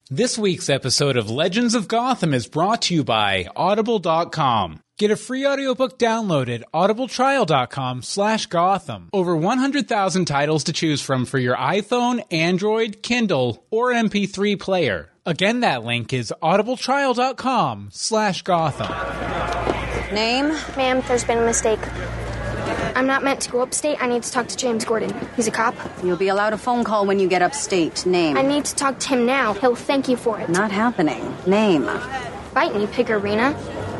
This week's episode of Legends of Gotham is brought to you by Audible.com. Get a free audiobook download at audibletrial.com/Gotham. Over 100,000 titles to choose from for your iPhone, Android, Kindle, or MP3 player. Again, that link is audibletrial.com/Gotham. Name? Ma'am, there's been a mistake. I'm not meant to go upstate. I need to talk to James Gordon. He's a cop. You'll be allowed a phone call when you get upstate. Name? I need to talk to him now. He'll thank you for it. Not happening. Name? Bite me, Piggerina.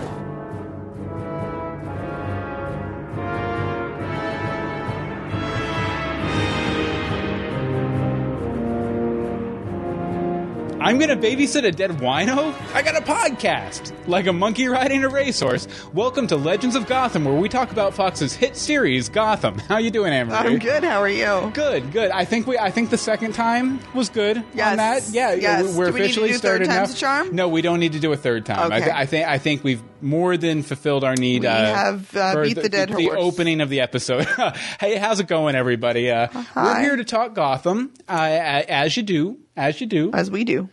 I'm going to babysit a dead wino? I got a podcast. Like a monkey riding a racehorse. Welcome to Legends of Gotham, where we talk about Fox's hit series, Gotham. How you doing, Anne-Marie? I'm good. How are you? Good. I think the second time was good on that. Yeah, yes. We're Do we officially need to do started third now. time's a charm? No, we don't need to do a third time. Okay. I think we've more than fulfilled our need. We have for beat the dead the horse. opening of the episode. Hey, how's it going, everybody? We're here to talk Gotham, as you do. As we do.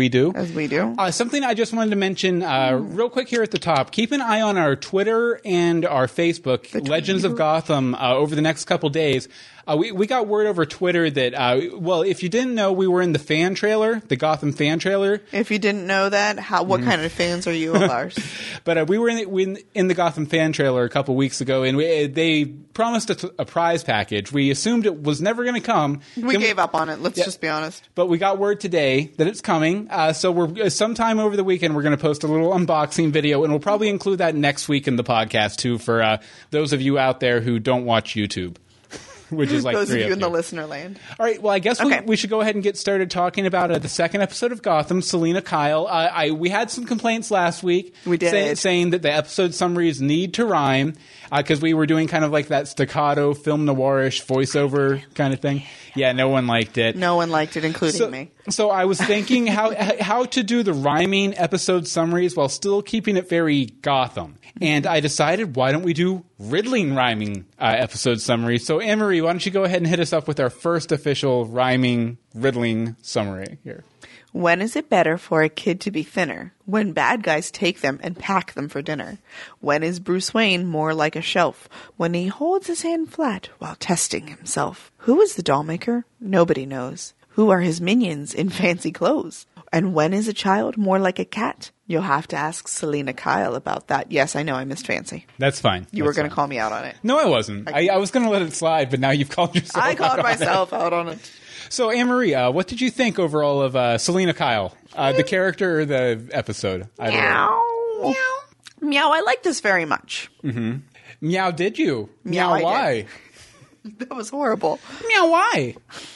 Something I just wanted to mention real quick here at the top. Keep an eye on our Twitter and our Facebook, Legends of Gotham, over the next couple days. We got word over Twitter that, if you didn't know, we were in the fan trailer, the Gotham fan trailer. If you didn't know that, what kind of fans are you of ours? But we were in the Gotham fan trailer a couple weeks ago, and they promised a prize package. We assumed it was never going to come. We gave up on it. Let's just be honest. But we got word today that it's coming. So we're sometime over the weekend we're going to post a little unboxing video, and we'll probably include that next week in the podcast too for those of you out there who don't watch YouTube. Which is like those of you in the you. listener land. All right. Well, I guess we should go ahead and get started talking about the second episode of Gotham, Selina Kyle. We had some complaints last week. We did. Saying that the episode summaries need to rhyme because we were doing kind of like that staccato, film noirish voiceover kind of thing. Yeah, no one liked it. No one liked it, including me. So I was thinking how to do the rhyming episode summaries while still keeping it very Gotham. And I decided, why don't we do riddling rhyming episode summaries? So Anne-Marie, why don't you go ahead and hit us up with our first official rhyming riddling summary here. When is it better for a kid to be thinner? When bad guys take them and pack them for dinner. When is Bruce Wayne more like a shelf? When he holds his hand flat while testing himself. Who is the doll maker? Nobody knows. Who are his minions in fancy clothes? And when is a child more like a cat? You'll have to ask Selina Kyle about that. Yes, I know I missed fancy. That's fine. You were going to call me out on it. No, I wasn't. I was going to let it slide, but now you've called yourself I out called on myself it. out on it. So, Anne-Marie, what did you think overall of Selina Kyle? The character or the episode? Meow. Meow, I like this very much. Mm-hmm. Meow, did you? Meow, I why? Did. That was horrible. Meow, why?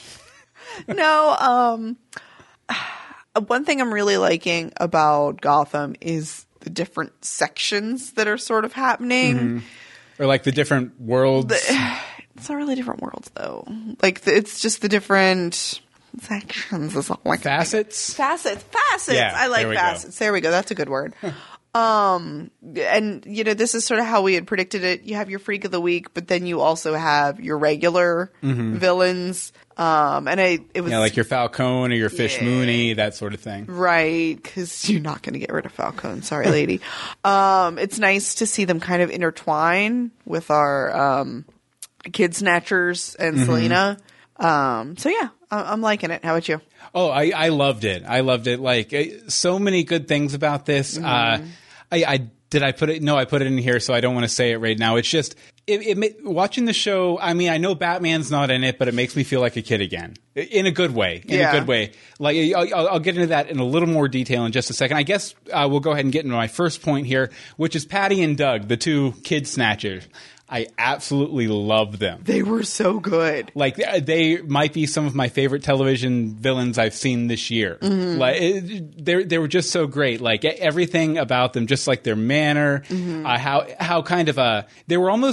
No, one thing I'm really liking about Gotham is the different sections that are sort of happening. Mm-hmm. Or like the different worlds. It's not really different worlds, though. Like, it's just the different sections. Facets? Facets. Yeah, I like facets. There we go. That's a good word. And, this is sort of how we had predicted it. You have your Freak of the Week, but then you also have your regular villains. And it was... Yeah, like your Falcone or your Fish Mooney, that sort of thing. Right, because you're not going to get rid of Falcone. Sorry, lady. It's nice to see them kind of intertwine with our Kid Snatchers and Selina. So, yeah, I'm liking it. How about you? Oh, I loved it. I loved it. Like, so many good things about this. Did I put it? No, I put it in here, so I don't want to say it right now. It's just, watching the show, I mean, I know Batman's not in it, but it makes me feel like a kid again. In a good way. In a good way. Like, I'll get into that in a little more detail in just a second. I guess we'll go ahead and get into my first point here, which is Patty and Doug, the two kid snatchers. I absolutely love them. They were so good. Like, they might be some of my favorite television villains I've seen this year. Mm-hmm. Like, they were just so great. Like, everything about them, just like their manner, how kind of they were almost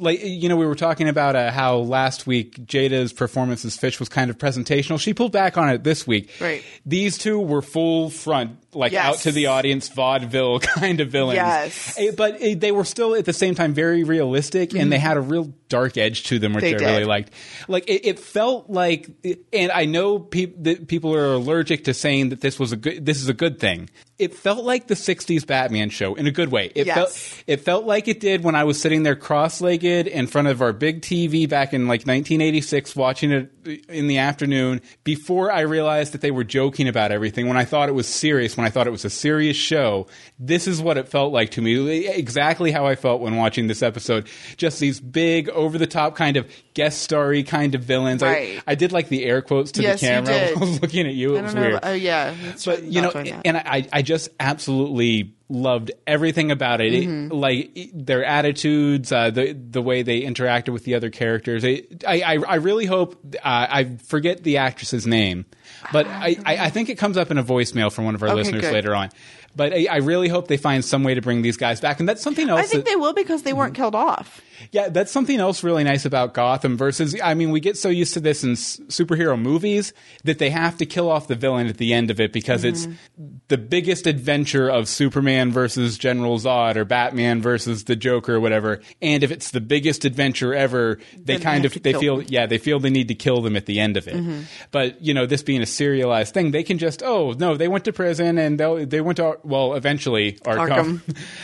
like, you know, we were talking about how last week Jada's performance as Fish was kind of presentational. She pulled back on it this week. Right. These two were full front, like Yes. out to the audience vaudeville kind of villains. Yes. But they were still at the same time very realistic, and they had a real dark edge to them, which They I did. really liked. Like it felt like, and I know that people are allergic to saying that this is a good thing. It felt like the '60s Batman show in a good way. It felt like it did when I was sitting there cross-legged in front of our big TV back in like 1986, watching it in the afternoon. Before I realized that they were joking about everything, when I thought it was serious, when I thought it was a serious show, this is what it felt like to me. Exactly how I felt when watching this episode. Just these big, over-the-top kind of guest starry kind of villains. Right. I did like the air quotes to Yes, the you camera did. when I was looking at you. It was weird. Oh, yeah. But, you know, and I just absolutely loved everything about it. Like their attitudes, the way they interacted with the other characters. I really hope, I forget the actress's name, but I think it comes up in a voicemail from one of our listeners good. later on. But I really hope they find some way to bring these guys back. And that's something else. I think they will because they weren't killed off. Yeah, that's something else really nice about Gotham versus, I mean, we get so used to this in superhero movies that they have to kill off the villain at the end of it because it's the biggest adventure of Superman versus General Zod or Batman versus the Joker or whatever. And if it's the biggest adventure ever, they feel they need to kill them at the end of it. But, you know, this being a serialized thing, they can just, they went to prison and they went to, eventually Arkham.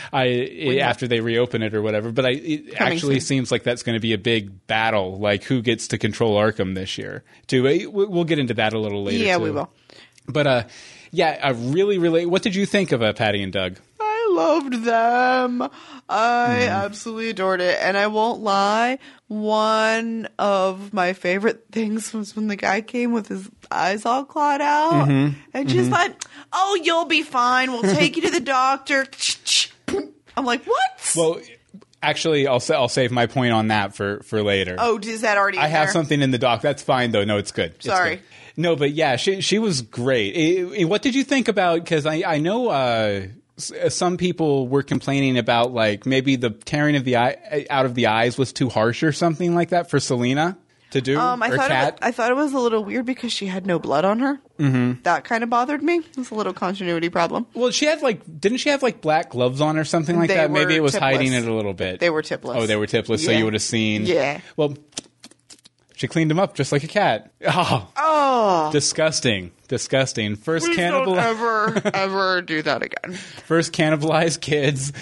After they reopen it or whatever. But it actually seems like that's going to be a big battle, like who gets to control Arkham this year. Too. We'll get into that a little later. Yeah, too. we will. But I really. What did you think of Patty and Doug? I loved them. I absolutely adored it. And I won't lie, one of my favorite things was when the guy came with his eyes all clawed out and just like, oh, you'll be fine. We'll take you to the doctor. I'm like, what? Well, actually, I'll save my point on that for later. Oh, is that already in I have there? something in the doc. That's fine, though. No, it's good. It's Sorry. good. No, but yeah, she was great. What did you think about, because I know some people were complaining about like maybe the tearing of the eye out of the eyes was too harsh or something like that for Selena to do, I thought it was a little weird because she had no blood on her. That kind of bothered me. It was a little continuity problem. Well, didn't she have like black gloves on or something like They that? Maybe were it was tipless. hiding it a little bit. They were tipless. Oh, they were tipless, so Yeah. you would have seen. Yeah. Well, she cleaned them up just like a cat. Oh. Disgusting. First Please cannibal. don't ever do that again. First cannibalized kids.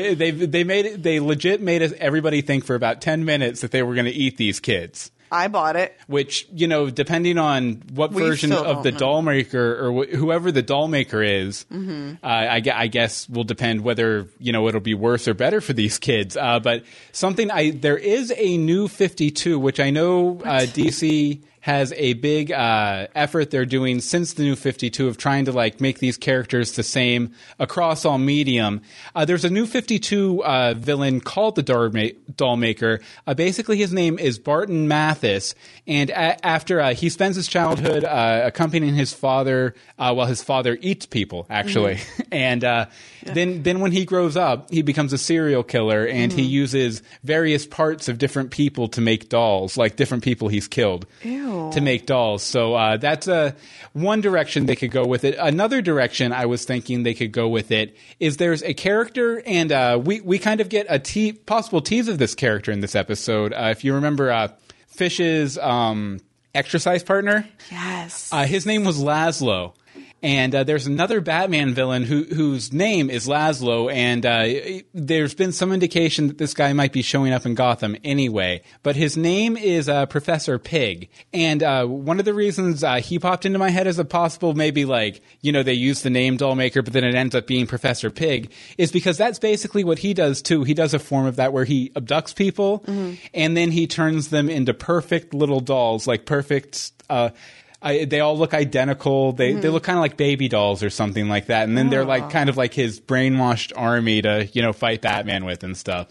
They legit made everybody think for about 10 minutes that they were going to eat these kids. I bought it. Which, you know, depending on what We version still of the don't know. doll maker or whoever the doll maker is, I guess will depend whether, you know, it'll be worse or better for these kids. But there is a new 52, which I know DC has a big effort they're doing since the new 52 of trying to like make these characters the same across all medium. There's a new 52 villain called the Doll Maker. Basically, his name is Barton Mathis, and after he spends his childhood accompanying his father while his father eats people, actually, and then when he grows up, he becomes a serial killer, and he uses various parts of different people to make dolls, like different people he's killed. Ew. To make dolls. So that's one direction they could go with it. Another direction I was thinking they could go with it is there's a character, and we kind of get a possible tease of this character in this episode. If you remember Fish's exercise partner, Yes. his name was Laszlo. And there's another Batman villain whose name is Laszlo, and there's been some indication that this guy might be showing up in Gotham anyway. But his name is Professor Pig. And one of the reasons he popped into my head as a possible maybe like, you know, they use the name Dollmaker, but then it ends up being Professor Pig, is because that's basically what he does too. He does a form of that where he abducts people, and then he turns them into perfect little dolls, like perfect... they all look identical. They look kind of like baby dolls or something like that. And then they're like kind of like his brainwashed army to, you know, fight Batman with and stuff.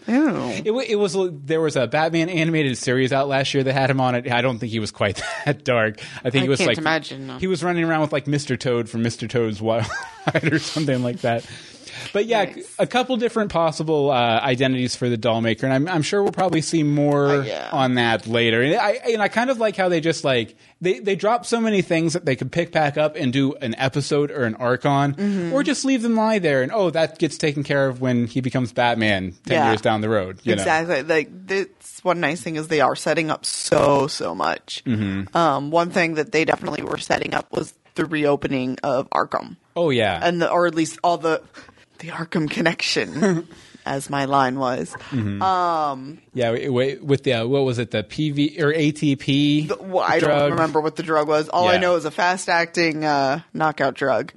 There was a Batman animated series out last year that had him on it. I don't think he was quite that dark. I think I he was can't like imagine, no. he was running around with like Mr. Toad from Mr. Toad's Wild Ride or something like that. But yeah, Nice. a couple different possible identities for the doll maker, and I'm sure we'll probably see more Yeah. on that later. And I kind of like how they just like they drop so many things that they could pick back up and do an episode or an arc on, or just leave them lie there, and that gets taken care of when he becomes Batman 10 years down the road. You know? Exactly. Like, this one nice thing is they are setting up so much. One thing that they definitely were setting up was the reopening of Arkham. Oh yeah, And or at least all the Arkham connection, as my line was. yeah. With the what was it, the PV or ATP? I drug? don't remember what the drug was. All I Yeah. know is a fast-acting knockout drug.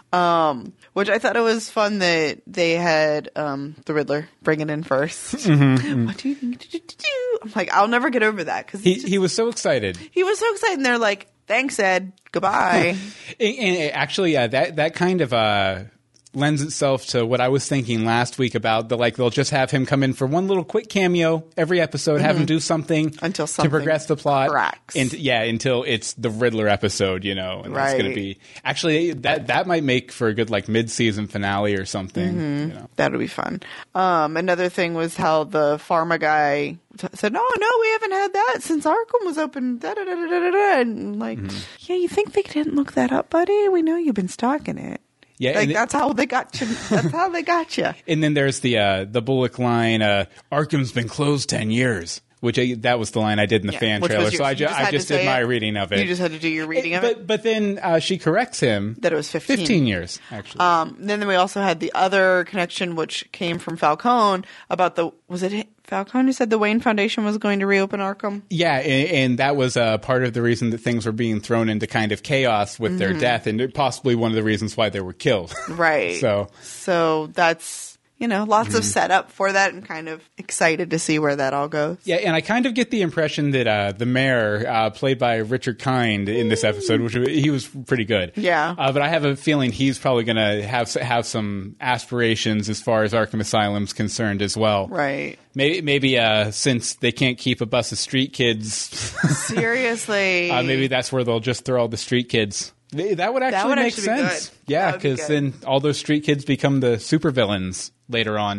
Which I thought it was fun that they had the Riddler bring it in first. What do you think? I'm like, I'll never get over that because He was so excited. he was so excited. And they're like, "Thanks, Ed. Goodbye." And actually, that kind of lends itself to what I was thinking last week about they'll just have him come in for one little quick cameo every episode, have him do something Until to something progress the plot, cracks. until it's the Riddler episode, and that's Right. going to be actually that might make for a good like mid-season finale or something. That would be fun. Another thing was how the pharma guy said, "No, we haven't had that since Arkham was open." Da, da, da, da, da, da. And like, yeah, you think they didn't look that up, buddy? We know you've been stalking it. Yeah, Like, and that's how they got you. That's how they got you. And then there's the Bullock line, "Arkham's been closed 10 years," which that was the line I did in the fan Which trailer. was So I you just had to just did say my it? reading of it. You just had to do your reading of it. But then she corrects him That it was 15. 15 years, actually. Then we also had the other connection, which came from Falcone about was it Falcone who said the Wayne Foundation was going to reopen Arkham? Yeah, and that was part of the reason that things were being thrown into kind of chaos with their death, and possibly one of the reasons why they were killed. Right. So that's, lots of setup for that, and kind of excited to see where that all goes. Yeah, and I kind of get the impression that the mayor, played by Richard Kind in this episode, he was pretty good. Yeah. But I have a feeling he's probably going to have some aspirations as far as Arkham Asylum's concerned as well. Right. Maybe since they can't keep a bus of street kids, Seriously. maybe that's where they'll just throw all the street kids. That would actually make be sense. good. Yeah, That would be because good. then all those street kids become the supervillains later on.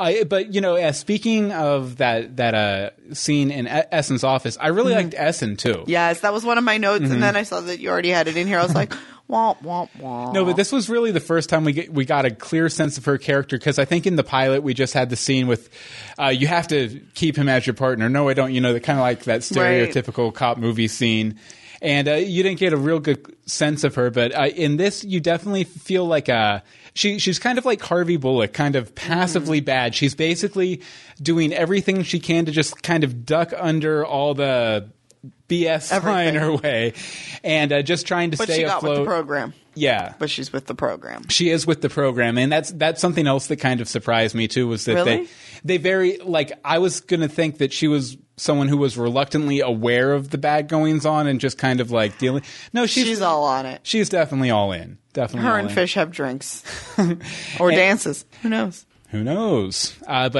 But speaking of that scene in Essen's office, I really liked Essen too. Yes, that was one of my notes, and then I saw that you already had it in here. I was like, womp, womp, womp. No, but this was really the first time we got a clear sense of her character, because I think in the pilot we just had the scene with you have to keep him as your partner. No, I don't. The kind of like that stereotypical cop movie scene. And you didn't get a real good sense of her, but in this, you definitely feel like she's kind of like Harvey Bullock, kind of passively bad. She's basically doing everything she can to just kind of duck under all the BS flying her way, and just trying to But stay she got afloat. with the program. Yeah. But she's with the program. She is with the program, and that's something else that kind of surprised me too, was that Really? they very, like, I was going to think that she was someone who was reluctantly aware of the bad goings on and just kind of like dealing. No, she's all on it. She's definitely all in. Definitely Her all and in. Fish have drinks. Or dances. Who knows? Who knows? But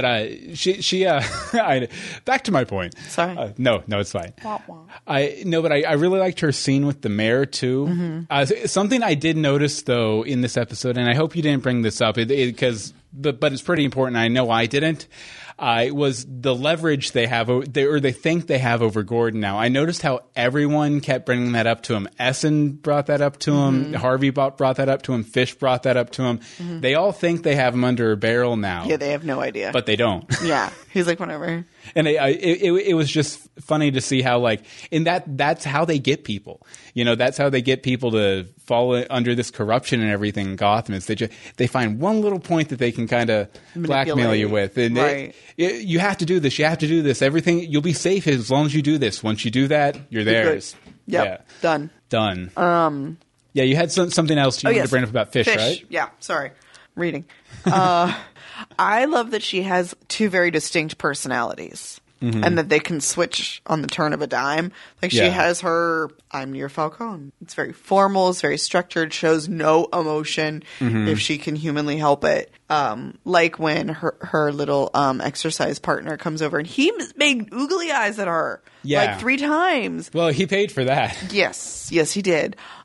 back to my point. Sorry. No, it's fine. Wah, wah. But I really liked her scene with the mayor too. Something I did notice though in this episode, and I hope you didn't bring this up, but it's pretty important. I know I didn't. Was the leverage they have, or they think they have over Gordon now. I noticed how everyone kept bringing that up to him. Essen brought that up to him. Harvey brought that up to him. Fish brought that up to him. They all think they have him under a barrel now. Yeah, they have no idea. But they don't. yeah. He's like, whatever. And it was just funny to see how, like, in that's how they get people. That's how they get people to fall under this corruption and everything in Gotham. Is they find one little point that they can kind of blackmail you with, and Right. you have to do this. You have to do this. Everything, you'll be safe as long as you do this. Once you do that, you're theirs. Yep. Yeah. Done. Yeah, you had something else you wanted to bring up about Fish, right? Yeah, sorry. Reading. I love that she has two very distinct personalities. And that they can switch on the turn of a dime. Like, she Yeah. has her, I'm near Falcone. It's very formal, it's very structured, shows no emotion if she can humanly help it. Like when her little exercise partner comes over and he made oogly eyes at her. Yeah. Like 3 times. Well, he paid for that. Yes, he did.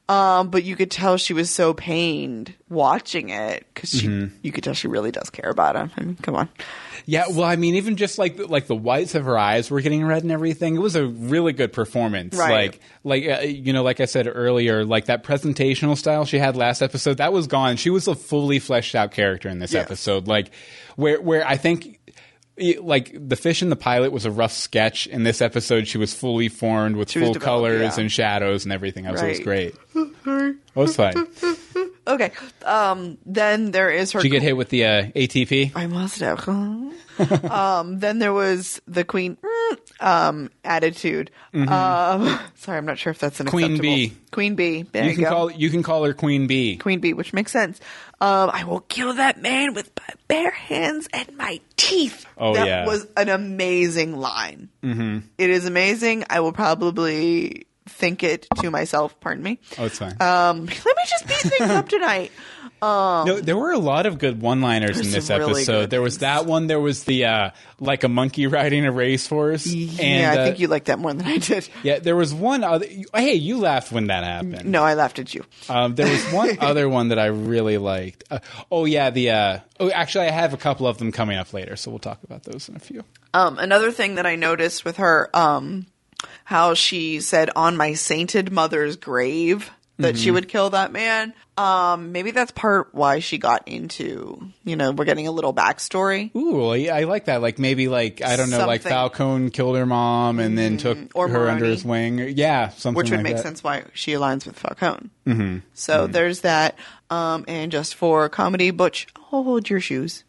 But you could tell she was so pained watching it because you could tell she really does care about him. I mean, come on. Yeah, well, I mean, even just like the whites of her eyes were getting red and everything. It was a really good performance. Right. Like I said earlier, like that presentational style she had last episode, that was gone. She was a fully fleshed out character in this episode. Like where I think. Like the fish in the pilot was a rough sketch. In this episode, she was fully formed with full colors and shadows and everything. It was great. Oh, it's fine. Okay. Then there is her. Did you get hit with the ATP? I must have. Then there was the queen attitude. Sorry, I'm not sure if that's an Queen acceptable. Bee. Queen Bee. There you go. You can call her Queen Bee. Queen Bee, which makes sense. I will kill that man with my bare hands and my teeth. Oh, that was an amazing line. Mm-hmm. It is amazing. I will probably think it to myself. Pardon me. Oh, it's fine. Let me just beat things up tonight. No, there were a lot of good one-liners in this really episode. There was that one. There was the like a monkey riding a racehorse. Yeah, I think you liked that more than I did. Yeah, there was one other. Hey, you laughed when that happened. No, I laughed at you. There was one other one that I really liked. Actually, I have a couple of them coming up later, so we'll talk about those in a few. Another thing that I noticed with her, how she said on my sainted mother's grave that she would kill that man. Maybe that's part why she got into, we're getting a little backstory. Ooh, I like that. Like maybe like, I don't know, like Falcone killed her mom and then took her Maroni. under his wing. Yeah, something Which would like make that. sense why she aligns with Falcone. Mm-hmm. So there's that. And just for comedy, Butch, hold your shoes.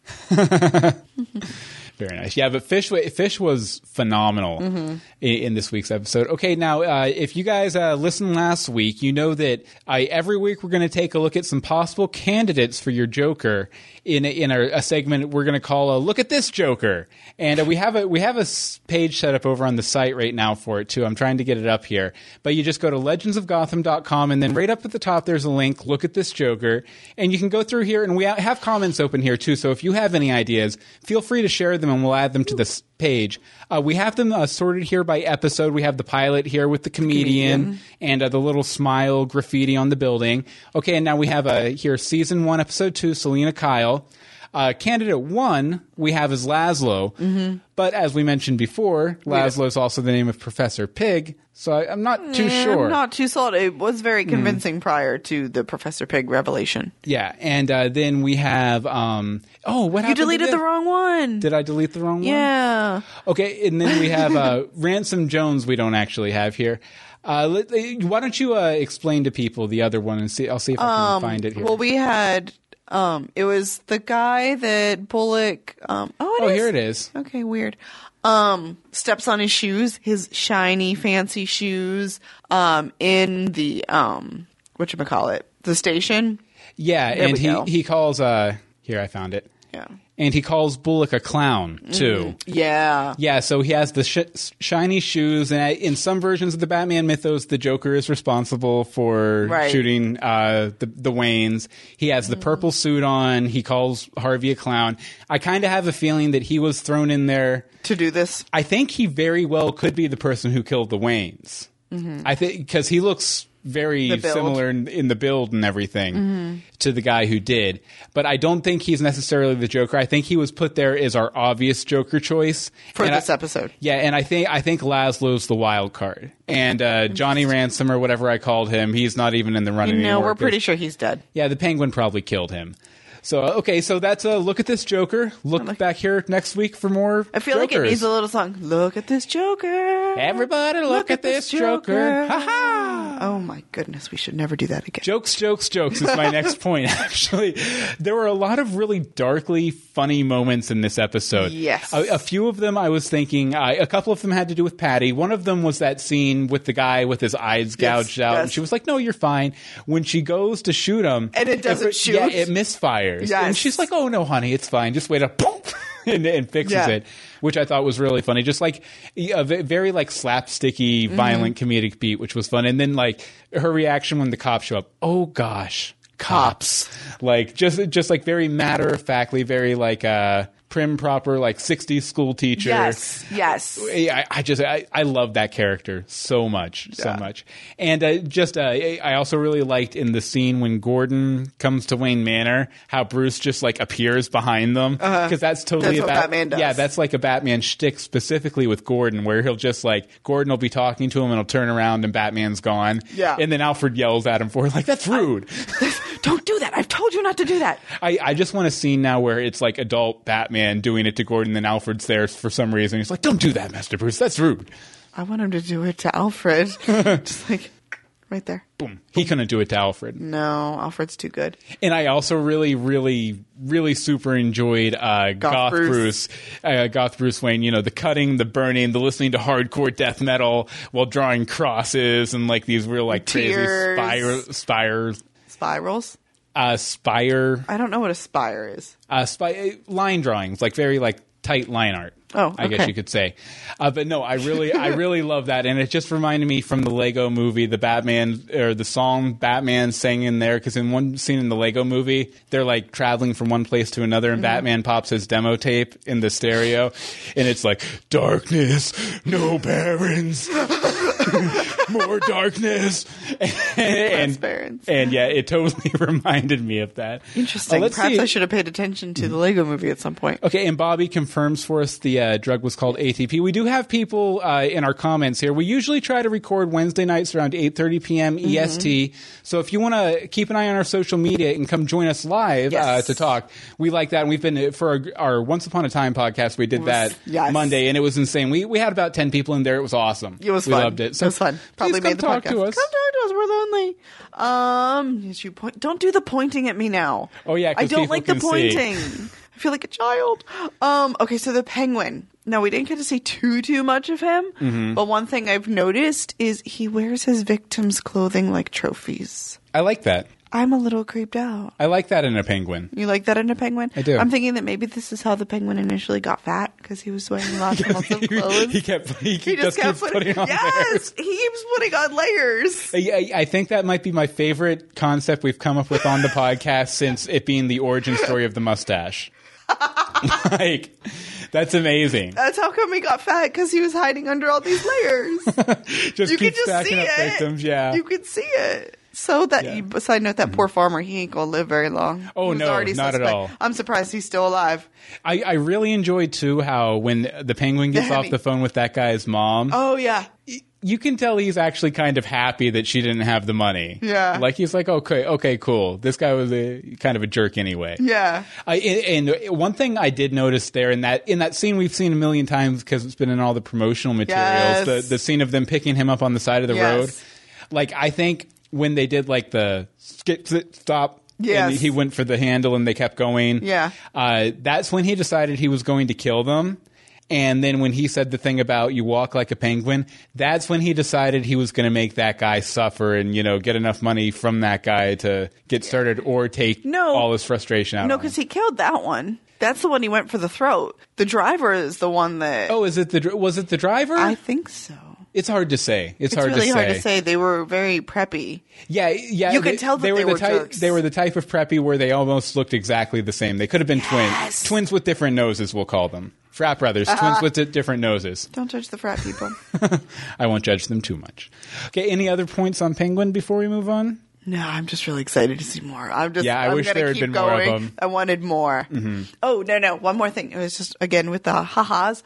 Very nice. Yeah, but Fish was phenomenal in this week's episode. Okay, now, if you guys listened last week, you know that every week we're going to take a look at some possible candidates for your Joker in a segment we're going to call a Look at This Joker. And we have a page set up over on the site right now for it, too. I'm trying to get it up here. But you just go to legendsofgotham.com, and then right up at the top there's a link, Look at This Joker. And you can go through here, and we have comments open here, too. So if you have any ideas, feel free to share them, and we'll add them to this page. We have them sorted here by episode. We have the pilot here with the comedian. And the little smile graffiti on the building. Okay, and now we have here Season 1, Episode 2, Selena Kyle. Candidate 1 we have is Laszlo. But as we mentioned before, Laszlo is also the name of Professor Pig. So I'm not too sure. I'm not too solid. It was very convincing prior to the Professor Pig revelation. Yeah, and then we have what happened? You deleted the wrong one. Did I delete the wrong one? Yeah. Okay, and then we have Ransom Jones we don't actually have here. Why don't you explain to people the other one and see? I'll see if I can find it here. Well, we had it was the guy that Bullock. Here it is. Okay, weird. Steps on his shoes, his shiny, fancy shoes. In the whatchamacallit, the station. Yeah, there and he calls. Here, I found it. Yeah. And he calls Bullock a clown, too. Yeah. Yeah, so he has the shiny shoes, and in some versions of the Batman mythos, the Joker is responsible for shooting the Waynes. He has the purple suit on. He calls Harvey a clown. I kind of have a feeling that he was thrown in there to do this. I think he very well could be the person who killed the Waynes. I think because he looks very similar in the build and everything to the guy who did. But I don't think he's necessarily the Joker. I think he was put there as our obvious Joker choice. For this episode. Yeah, and I think Laszlo's the wild card. And Johnny Ransom or whatever I called him, he's not even in the running anymore. No, we're pretty sure he's dead. Yeah, the Penguin probably killed him. So, okay, so that's a Look at This Joker. Look back here next week for more I feel Jokers. like it needs a little song. Look at this Joker. Everybody look at this Joker. Ha-ha! Oh, my goodness. We should never do that again. Jokes is my next point, actually. There were a lot of really darkly funny moments in this episode. Yes. A few of them I was thinking, a couple of them had to do with Patty. One of them was that scene with the guy with his eyes gouged out. Yes. And she was like, no, you're fine. When she goes to shoot him. And it doesn't shoot. Yeah, it misfires. Yes. And she's like, oh, no, honey, it's fine. Just wait up. and fixes it, which I thought was really funny. Just like a very like slapsticky, violent comedic beat, which was fun. And then like her reaction when the cops show up. Oh gosh, cops! Like just like very matter of factly, very like prim, proper, like 60s school teacher. Yes. I love that character so much. And I also really liked in the scene when Gordon comes to Wayne Manor, how Bruce just like appears behind them, because that's totally That's what Batman does. Yeah, that's like a Batman shtick specifically with Gordon, where he'll just like Gordon will be talking to him and he'll turn around and Batman's gone. Yeah. And then Alfred yells at him for it, like, that's rude. Don't do that. I've told you not to do that. I just want a scene now where it's like adult Batman doing it to Gordon, and Alfred's there for some reason. He's like, don't do that, Master Bruce. That's rude. I want him to do it to Alfred. Just like right there. Boom. He couldn't do it to Alfred. No, Alfred's too good. And I also really, really, really super enjoyed Goth Bruce Wayne. You know, the cutting, the burning, the listening to hardcore death metal while drawing crosses and like these real like Tears. crazy spirals. Spire. I don't know what a spire is. Line drawings, like very like tight line art. Oh, I guess okay. you could say. But no, I really love that, and it just reminded me from the Lego Movie, the Batman or the song Batman sang in there, because in one scene in the Lego Movie, they're like traveling from one place to another, and Batman pops his demo tape in the stereo, and it's like darkness, no barons, more darkness, and yeah, it totally reminded me of that. Interesting. Perhaps I should have paid attention to the Lego Movie at some point. Okay, and Bobby confirms for us the drug was called ATP. We do have people in our comments here. We usually try to record Wednesday nights around 8:30 p.m. EST. So if you want to keep an eye on our social media and come join us live to talk, we like that. And we've been, for our Once Upon a Time podcast, we did that Monday, and it was insane. We had about 10 people in there. It was awesome. It was we fun. Loved it. So it was fun. Probably made the talk podcast. To us. Come talk to us. We're lonely. Yes, you point. Don't do the pointing at me now. Oh yeah, I don't people like the can pointing. see. I feel like a child. Okay, so the Penguin. Now, we didn't get to see too much of him, but one thing I've noticed is he wears his victims' clothing like trophies. I like that. I'm a little creeped out. I like that in a penguin. You like that in a penguin? I do. I'm thinking that maybe this is how the penguin initially got fat, because he was wearing lots of clothes. He just keeps putting on layers. He keeps putting on layers. I think that might be my favorite concept we've come up with on the podcast since it being the origin story of the mustache. Like, that's amazing. That's how come he got fat, because he was hiding under all these layers. You can keep stacking up victims, yeah. You can see it. So that side note, that poor farmer, he ain't gonna live very long. Oh no, not at all. I'm surprised he's still alive. I really enjoyed too how when the penguin gets off the phone with that guy's mom. Oh yeah. You can tell he's actually kind of happy that she didn't have the money. Yeah. Like he's like, okay, cool. This guy was kind of a jerk anyway. Yeah. And one thing I did notice there in that scene we've seen a million times because it's been in all the promotional materials, the scene of them picking him up on the side of the road. Like, I think when they did like the stop, and he went for the handle and they kept going. Yeah. That's when he decided he was going to kill them. And then when he said the thing about you walk like a penguin, that's when he decided he was going to make that guy suffer and, get enough money from that guy to get started or take all his frustration out. No, because he killed that one. That's the one he went for the throat. The driver is the one that... Oh, was it the driver? I think so. It's hard to say. It's really hard to say. They were very preppy. Yeah. You could tell that they were jerks. They were the type of preppy where they almost looked exactly the same. They could have been twins. Twins with different noses, we'll call them. Frat brothers, twins with different noses. Don't judge the frat people. I won't judge them too much. Okay, any other points on Penguin before we move on? No, I'm just really excited to see more. I wish there had been more of them. I wanted more. Mm-hmm. Oh, no. One more thing. It was just, again, with the ha-has.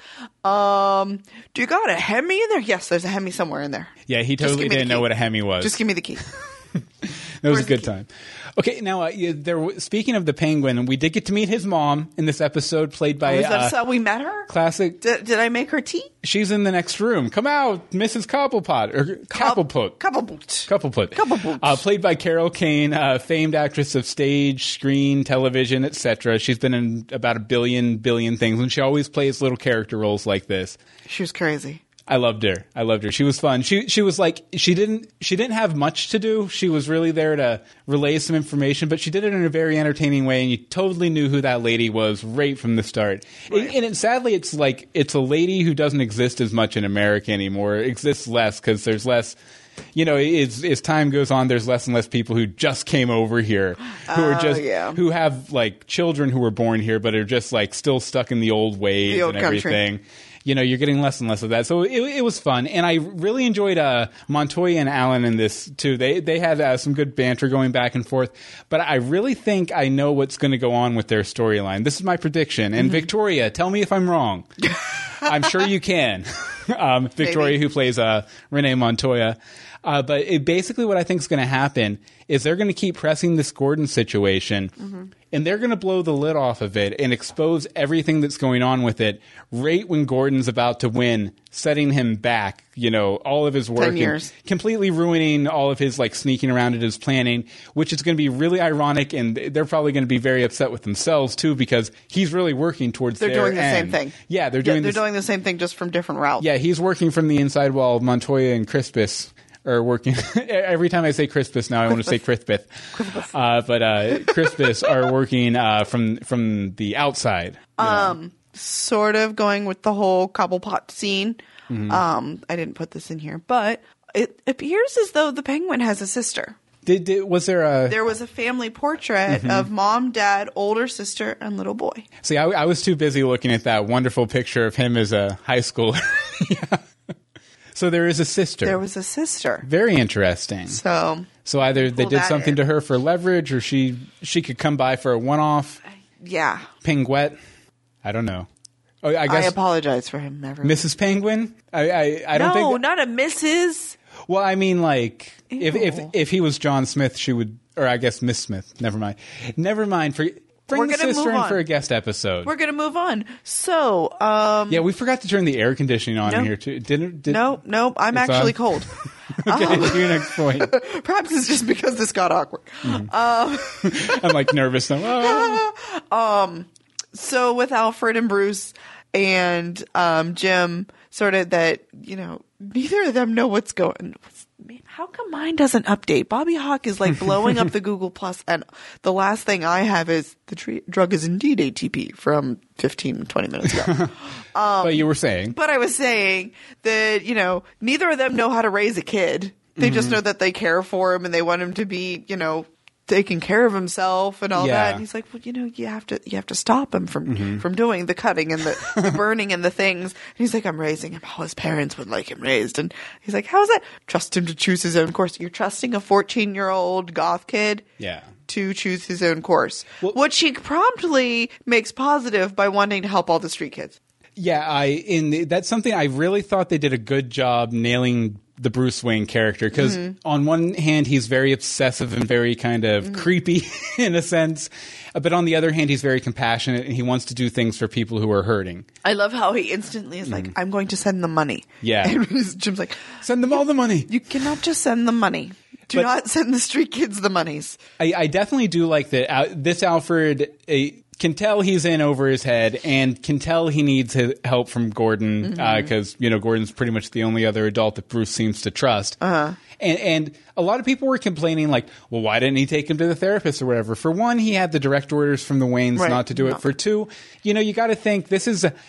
Do you got a Hemi in there? Yes, there's a Hemi somewhere in there. Yeah, he totally didn't know what a Hemi was. Just give me the key. That was a good time. Okay, now, speaking of the Penguin, we did get to meet his mom in this episode, played by... is that how we met her? Classic. Did I make her tea? She's in the next room. Come out, Mrs. Cobblepot. Or Cobblepot. Cobblepot. Played by Carol Kane, famed actress of stage, screen, television, etc. She's been in about a billion things, and she always plays little character roles like this. She was crazy. I loved her. She was fun. She was like, she didn't have much to do. She was really there to relay some information, but she did it in a very entertaining way, and you totally knew who that lady was right from the start. Right. And sadly, it's a lady who doesn't exist as much in America anymore. It exists less because there's less as time goes on, there's less and less people who just came over here, who have like children who were born here, but are just like still stuck in the old ways and everything. Country. You're getting less and less of that. So it was fun. And I really enjoyed Montoya and Alan in this, too. They had some good banter going back and forth. But I really think I know what's going to go on with their storyline. This is my prediction. And Victoria, tell me if I'm wrong. I'm sure you can. Victoria, who plays Renee Montoya. But basically what I think is going to happen is they're going to keep pressing this Gordon situation, and they're going to blow the lid off of it and expose everything that's going on with it right when Gordon's about to win, setting him back, all of his work. 10 years. And completely ruining all of his like sneaking around at his planning, which is going to be really ironic, and they're probably going to be very upset with themselves too, because he's really working towards their end. They're doing the same thing. Yeah, they're doing the same thing, just from different routes. Yeah, he's working from the inside while Montoya and Crispus are working. Every time I say Crispus now, I want to say Crispus. But Crispus are working from the outside. Sort of going with the whole Cobblepot scene. I didn't put this in here, but it appears as though the Penguin has a sister. Was there a... There was a family portrait of mom, dad, older sister, and little boy. See, I was too busy looking at that wonderful picture of him as a high schooler. Yeah. So there is a sister. There was a sister. Very interesting. So either they did something to her for leverage, or she could come by for a one-off. Yeah. Penguet. I don't know. Oh, I guess I apologize for him. Everyone. Mrs. Penguin. I don't think. No, not a Mrs. Well, I mean, like if he was John Smith, she would, or I guess Miss Smith. Never mind. Bring the sister in for a guest episode. We're going to move on. So, yeah, we forgot to turn the air conditioning on in here, too. No, I'm actually cold. Okay, to your next point. Perhaps it's just because this got awkward. I'm like nervous now. So with Alfred and Bruce and Jim, sort of that, neither of them know what's going on. How come mine doesn't update? Bobby Hawk is like blowing up the Google Plus, and the last thing I have is the drug is indeed ATP from 15, 20 minutes ago. But you were saying. But I was saying that, neither of them know how to raise a kid. They just know that they care for him and they want him to be, taking care of himself and all that. And he's like, well, you have to stop him from doing the cutting and the burning and the things. And he's like, I'm raising him how his parents would like him raised. And he's like, how is that? Trust him to choose his own course. You're trusting a 14-year-old goth kid to choose his own course, which he promptly makes positive by wanting to help all the street kids. Yeah, that's something I really thought they did a good job nailing the Bruce Wayne character, because on one hand he's very obsessive and very kind of creepy in a sense, but on the other hand he's very compassionate and he wants to do things for people who are hurting. I love how he instantly is like, I'm going to send them money. Yeah. And Jim's like, send them all the money. You cannot just send them money. Do not send the street kids the monies. I definitely do like that. This Alfred can tell he's in over his head and can tell he needs help from Gordon, because Gordon's pretty much the only other adult that Bruce seems to trust. And a lot of people were complaining, like, well, why didn't he take him to the therapist or whatever? For one, he had the direct orders from the Waynes not to do it. For two, you got to think the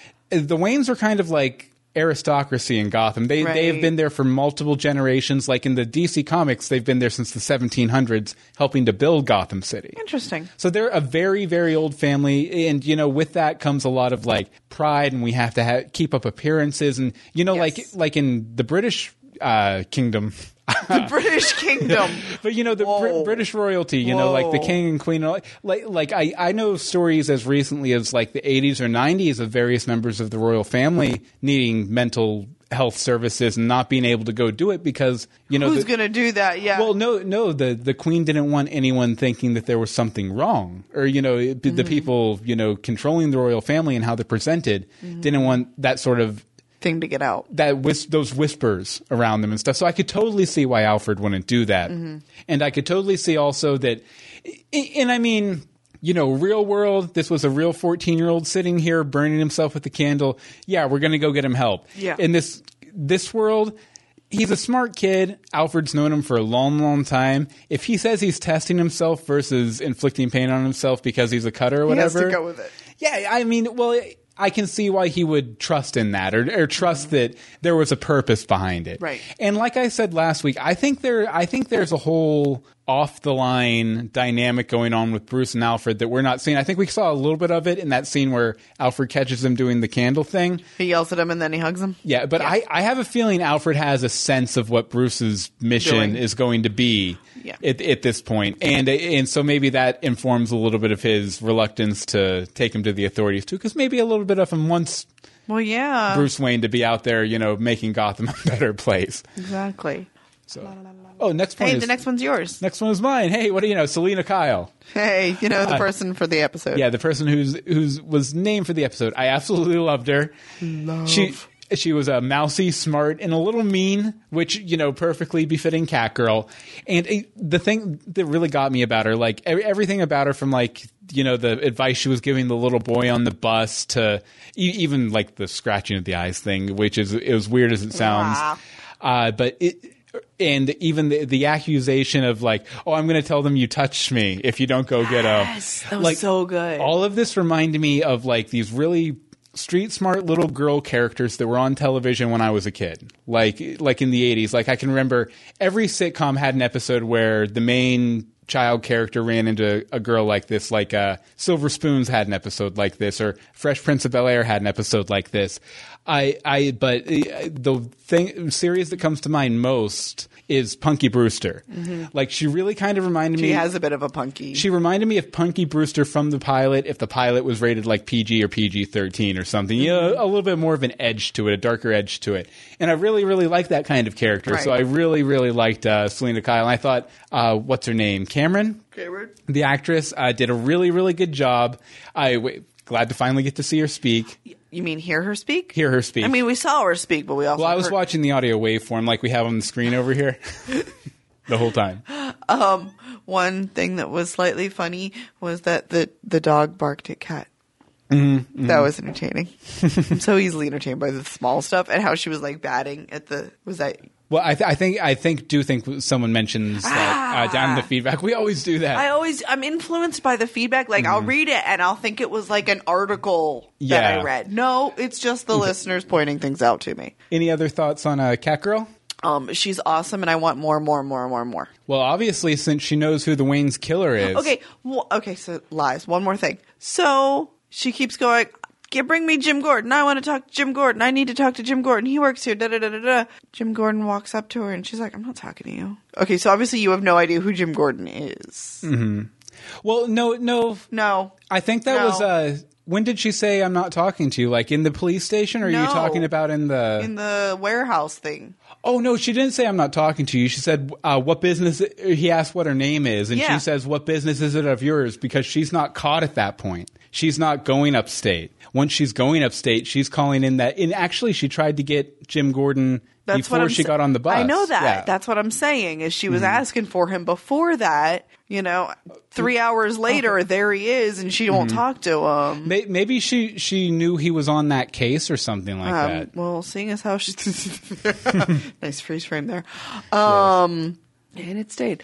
Waynes are kind of like aristocracy in Gotham. They have been there for multiple generations. Like in the DC comics, they've been there since the 1700s, helping to build Gotham City. Interesting. So they're a very, very old family, and with that comes a lot of like pride, and we have to keep up appearances, and like in the British kingdom. The British kingdom. But the British royalty, like the king and queen, like I know stories as recently as like the 80s or 90s of various members of the royal family needing mental health services and not being able to go do it because who's going to do that? Yeah. Well, no, the queen didn't want anyone thinking that there was something wrong, or the people controlling the royal family and how they're presented didn't want that sort of thing to get out, those whispers around them and stuff. So I could totally see why Alfred wouldn't do that. And I could totally see also that, and I mean, real world, this was a real 14-year-old sitting here burning himself with the candle. Yeah, we're going to go get him help. Yeah. In this world, he's a smart kid. Alfred's known him for a long, long time. If he says he's testing himself versus inflicting pain on himself because he's a cutter or whatever. He has to go with it. Yeah, I mean, well, I can see why he would trust in that or trust that there was a purpose behind it. Right. And like I said last week, I think there's a whole off the line dynamic going on with Bruce and Alfred that we're not seeing. I think we saw a little bit of it in that scene where Alfred catches him doing the candle thing. He yells at him and then he hugs him. Yeah, but yeah. I have a feeling Alfred has a sense of what Bruce's mission is going to be at this point. And so maybe that informs a little bit of his reluctance to take him to the authorities too, because maybe a little bit of him wants Bruce Wayne to be out there, making Gotham a better place. Exactly. So, next one. Hey, the next one's yours. Next one is mine. Hey, what do you know? Selena Kyle. Hey, the person for the episode. Yeah, the person who's was named for the episode. I absolutely loved her. She was a mousy, smart, and a little mean, which, perfectly befitting Catgirl. And the thing that really got me about her, like everything about her from the advice she was giving the little boy on the bus to even like the scratching of the eyes thing, which is as weird as it sounds. And even the accusation of I'm going to tell them you touched me if you don't go get them. Yes, that was so good. All of this reminded me of these really street smart little girl characters that were on television when I was a kid, like in the 80s. I can remember every sitcom had an episode where the main child character ran into a girl like this, Silver Spoons had an episode like this, or Fresh Prince of Bel-Air had an episode like this. But the series that comes to mind most is Punky Brewster. Mm-hmm. She really kind of reminded me. She has a bit of a punky. She reminded me of Punky Brewster from the pilot, if the pilot was rated PG or PG-13 or something. Mm-hmm. A little bit more of an edge to it, a darker edge to it. And I really, really like that kind of character. Right. So I really, really liked Selena Kyle. And I thought, what's her name? Cameron, the actress, did a really, really good job. Glad to finally get to see her speak. You mean hear her speak? Hear her speak. I mean, we saw her speak, but we also I was watching the audio waveform like we have on the screen over here the whole time. One thing that was slightly funny was that the dog barked at Kat. Mm-hmm. That was entertaining. I'm so easily entertained by the small stuff and how she was batting at the. Was that? Well, I think someone mentions that down in the feedback. We always do that. I'm influenced by the feedback. I'll read it and I'll think it was an article that I read. No, it's just the listeners pointing things out to me. Any other thoughts on Catgirl? She's awesome, and I want more. Well, obviously, since she knows who the Wayne's killer is. Okay, so lies. One more thing. So she keeps going, bring me Jim Gordon. I want to talk to Jim Gordon. I need to talk to Jim Gordon. He works here. Da-da-da-da-da. Jim Gordon walks up to her, and she's like, I'm not talking to you. Okay, so obviously you have no idea who Jim Gordon is. Mm-hmm. Well, no. I think that was... when did she say, I'm not talking to you? In the police station? Or are you talking about in the warehouse thing? Oh, no, she didn't say I'm not talking to you. She said, what business... He asked what her name is, and she says, what business is it of yours? Because she's not caught at that point. She's not going upstate. Once she's going upstate, she's calling in that... And actually, she tried to get Jim Gordon before she got on the bus. I know that. Yeah. That's what I'm saying, is she was asking for him before that. 3 hours later, there he is, and she won't talk to him. Maybe she knew he was on that case or something like that. Well, seeing as how she... Nice freeze frame there. And it stayed.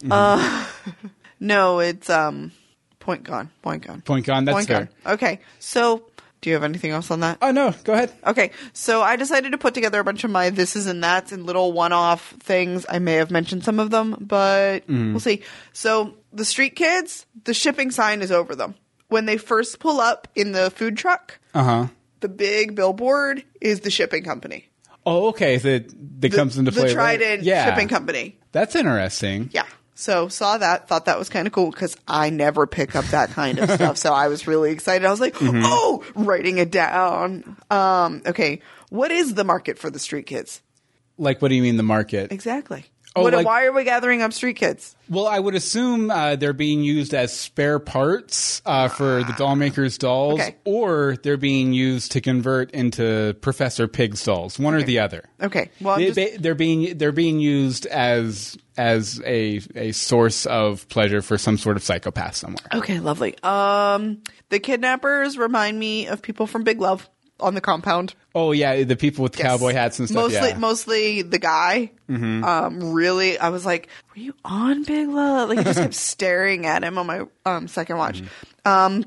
No, it's... Point gone. That's fair. Okay, so... Do you have anything else on that? Oh, no. Go ahead. Okay. So I decided to put together a bunch of my thises and that's and little one-off things. I may have mentioned some of them, but we'll see. So the street kids, the shipping sign is over them. When they first pull up in the food truck, the big billboard is the shipping company. Oh, okay. That comes into play. The Trident shipping company. That's interesting. Yeah. So saw that, thought that was kind of cool because I never pick up that kind of stuff. So I was really excited. I was like, writing it down. Okay. What is the market for the street kids? What do you mean the market? Exactly. Why are we gathering up street kids? Well, I would assume they're being used as spare parts for the doll maker's dolls, or they're being used to convert into Professor Pig's dolls. One or the other. Okay. Well, they're being used as a source of pleasure for some sort of psychopath somewhere. Okay, lovely. The kidnappers remind me of people from Big Love on the compound. Oh yeah, the people with the cowboy hats and stuff. Mostly the guy. Mm-hmm. Really, I was like, "Were you on Big Love?" I just kept staring at him on my second watch.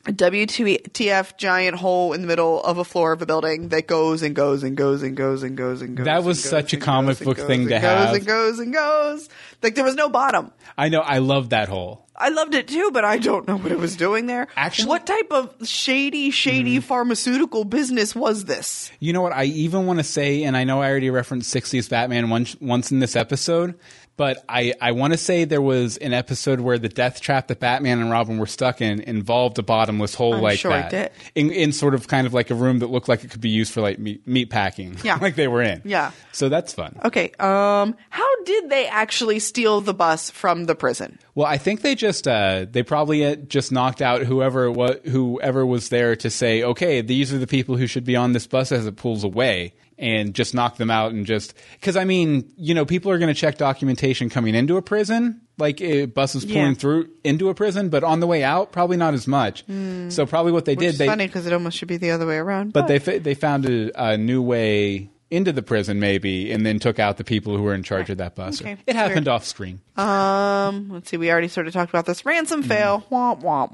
a WTF giant hole in the middle of a floor of a building that goes and goes and goes and goes and goes and goes. That was such a comic book thing to have. Goes and goes and goes. Like there was no bottom. I know. I love that hole. I loved it too, but I don't know what it was doing there. Actually, what type of shady pharmaceutical business was this? You know what? I even want to say, and I know I already referenced 60s Batman once in this episode, but I want to say there was an episode where the death trap that Batman and Robin were stuck in involved a bottomless hole like sure that. It did. In sort of kind of like a room that looked like it could be used for like meat packing. Yeah. Like they were in. Yeah. So that's fun. Okay. How did they actually steal the bus from the prison? Well, I think they just they probably just knocked out whoever was there to say, okay, these are the people who should be on this bus as it pulls away, and just knock them out and just because I mean, you know, people are going to check documentation coming into a prison, like buses pulling through into a prison, but on the way out, probably not as much. So probably what they did, It's funny because it almost should be the other way around. But they found a new way into the prison maybe, and then took out the people who were in charge of that bus. Okay. It happened off screen. Let's see. We already sort of talked about this. Ransom fail. Wah, wah,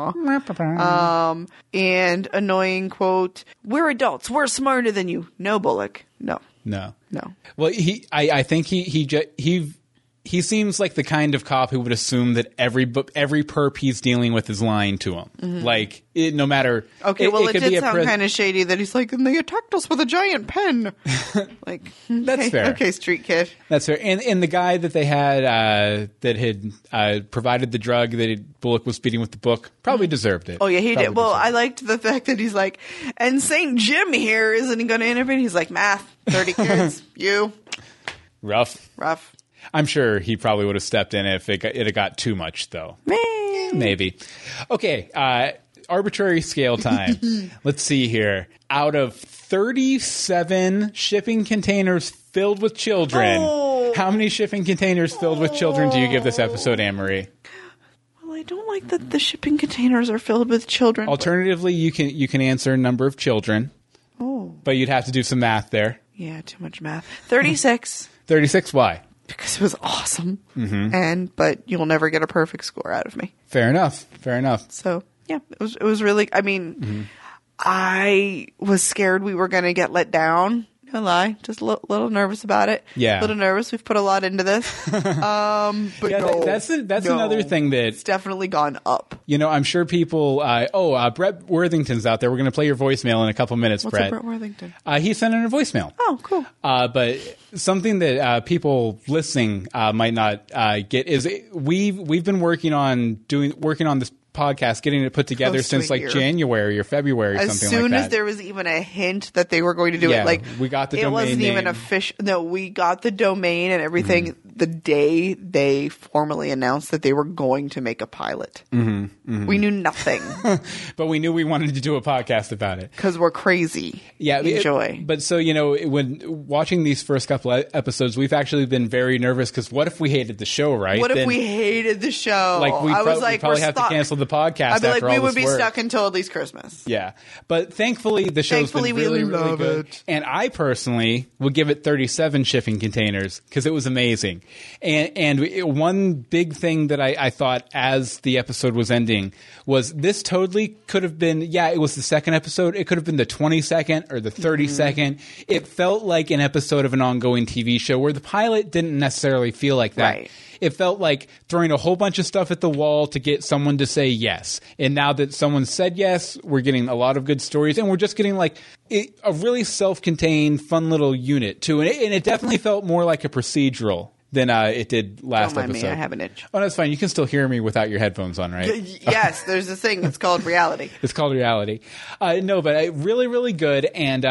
wah. And annoying quote, "We're adults. We're smarter than you." No, Bullock. No. Well, I think he seems like the kind of cop who would assume that every perp he's dealing with is lying to him. Like, no matter... Okay, it did sound kind of shady that he's like, and they attacked us with a giant pen. Like, that's fair. Okay, street kid. That's fair. And the guy that they had that had provided the drug that Bullock was speeding with the book probably deserved it. Oh, yeah, he probably did. Well, deserved I liked the fact that he's like, and St. Jim here isn't going to intervene. He's like, math, 30 kids, you. Rough. I'm sure he probably would have stepped in if it had got too much, though. Maybe. Okay, arbitrary scale time. Let's see here. Out of 37 shipping containers filled with children, how many shipping containers filled with children do you give this episode, Anne-Marie? Well, I don't like that the shipping containers are filled with children. Alternatively, you can answer number of children. But you'd have to do some math there. Yeah, too much math. 36. 36, why? Because it was awesome. But you'll never get a perfect score out of me. Fair enough. So, yeah, it was really, I mean, I was scared we were going to get let down. No lie. Just a little nervous about it. Yeah. A little nervous. We've put a lot into this. But yeah, no. That's another thing that... It's definitely gone up. You know, I'm sure people... Brett Worthington's out there. We're going to play your voicemail in a couple minutes, What's Brett. Brett Worthington? He sent in a voicemail. Oh, cool. But something that people listening might not get is we've been working on this podcast, getting it put together since like January or February, something like that. As soon as there was even a hint that they were going to do it, like we got the domain. It wasn't even official. No, we got the domain and everything the day they formally announced that they were going to make a pilot. We knew nothing, but we knew we wanted to do a podcast about it because we're crazy. Yeah, enjoy. But so when watching these first couple episodes, we've actually been very nervous because what if we hated the show? Right? What if we hated the show? Like we probably have to cancel the podcast. I'd be like, we would be work. stuck until at least Christmas. Yeah, but thankfully the show's been really, really good. And I personally would give it 37 shipping containers because it was amazing. And one big thing that I thought as the episode was ending was this totally could have been, it was the second episode. It could have been the 22nd or the 32nd. It felt like an episode of an ongoing TV show where the pilot didn't necessarily feel like that. Right. It felt like throwing a whole bunch of stuff at the wall to get someone to say yes. And now that someone said yes, we're getting a lot of good stories. And we're just getting like a really self-contained, fun little unit too. And it definitely felt more like a procedural than it did last Don't mind episode. Me, I have an itch. Oh, that's fine. You can still hear me without your headphones on, right? Yes, there's a thing. It's called reality. It's called reality. No, but really, really good. And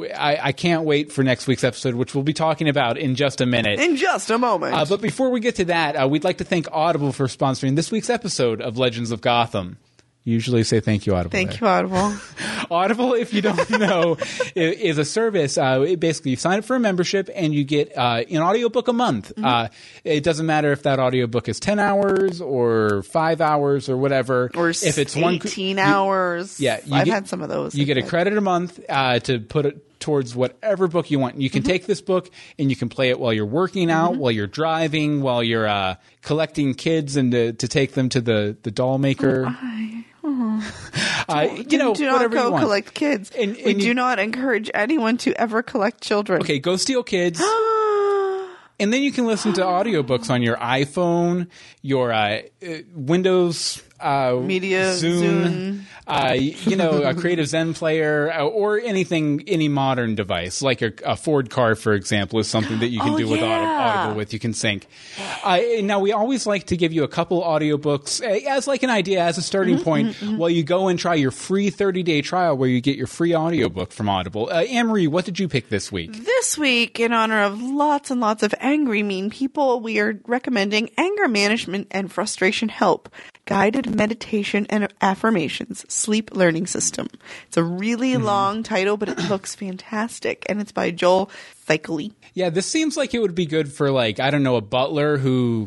I can't wait for next week's episode, which we'll be talking about in just a minute. In just a moment. But before we get to that, we'd like to thank Audible for sponsoring this week's episode of Legends of Gotham. Usually say thank you, Audible. Thank you, Audible. Audible, if you don't know, is a service. Basically, you sign up for a membership and you get an audiobook a month. It doesn't matter if that audiobook is 10 hours or 5 hours or whatever. Or if it's 18 hours. I've had some of those. You get a credit a month to put it towards whatever book you want. You can take this book and you can play it while you're working out, while you're driving, while you're collecting kids and to take them to the doll maker. Do not whatever go collect kids. And we do not encourage anyone to ever collect children. Okay, go steal kids. And then you can listen to audiobooks on your iPhone, your Windows Media Zune. A Creative Zen player, or any modern device, like a Ford car, for example, is something that you can do with Audible with. You can sync. Now, we always like to give you a couple audiobooks as like an idea, as a starting point, while you go and try your free 30-day trial where you get your free audiobook from Audible. Anne-Marie, what did you pick this week? This week, in honor of lots and lots of angry, mean people, we are recommending Anger Management and Frustration Help. Guided Meditation and Affirmations Sleep Learning System. It's a really long title, but it looks fantastic, and it's by Joel Thickley. Yeah, this seems like it would be good for, like, I don't know, a butler who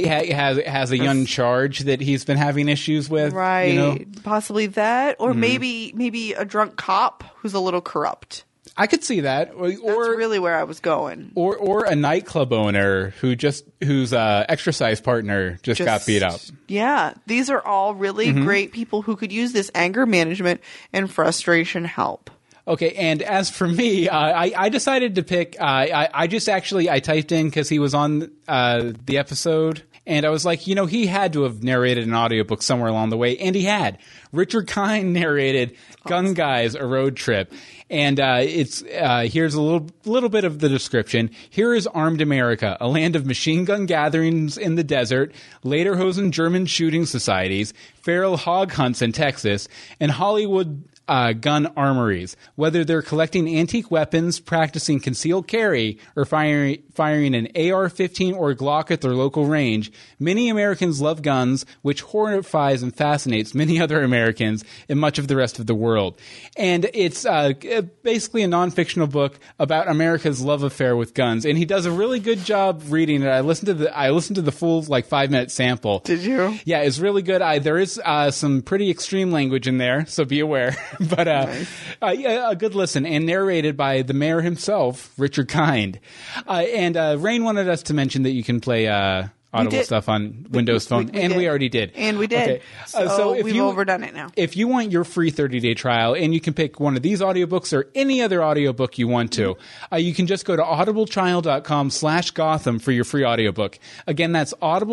has a young charge that he's been having issues with. Right. Possibly that, or maybe a drunk cop who's a little corrupt. I could see that, or That's really where I was going. Or a nightclub owner whose exercise partner just got beat up. Yeah, these are all really great people who could use this anger management and frustration help. Okay, and as for me, I decided to pick. I typed in because he was on the episode. And I was like, he had to have narrated an audiobook somewhere along the way. And he had. Richard Kind narrated Gun Guys, A Road Trip. And here's a little bit of the description. Here is Armed America, a land of machine gun gatherings in the desert, lederhosen German shooting societies, feral hog hunts in Texas, and Hollywood gun armories. Whether they're collecting antique weapons, practicing concealed carry, or firing an AR-15 or Glock at their local range, many Americans love guns, which horrifies and fascinates many other Americans and much of the rest of the world. And it's basically a non-fictional book about America's love affair with guns. And he does a really good job reading it. I listened to the full 5-minute sample. Did you? Yeah, it's really good. There is some pretty extreme language in there, so be aware. But nice. A good listen, and narrated by the mayor himself, Richard Kind. And Rain wanted us to mention that you can play Audible stuff on Windows Phone, we already did. And we did. Okay. So if we've overdone it now. If you want your free 30-day trial, and you can pick one of these audiobooks or any other audiobook you want to, you can just go to audibletrial.com/Gotham for your free audiobook. Again, that's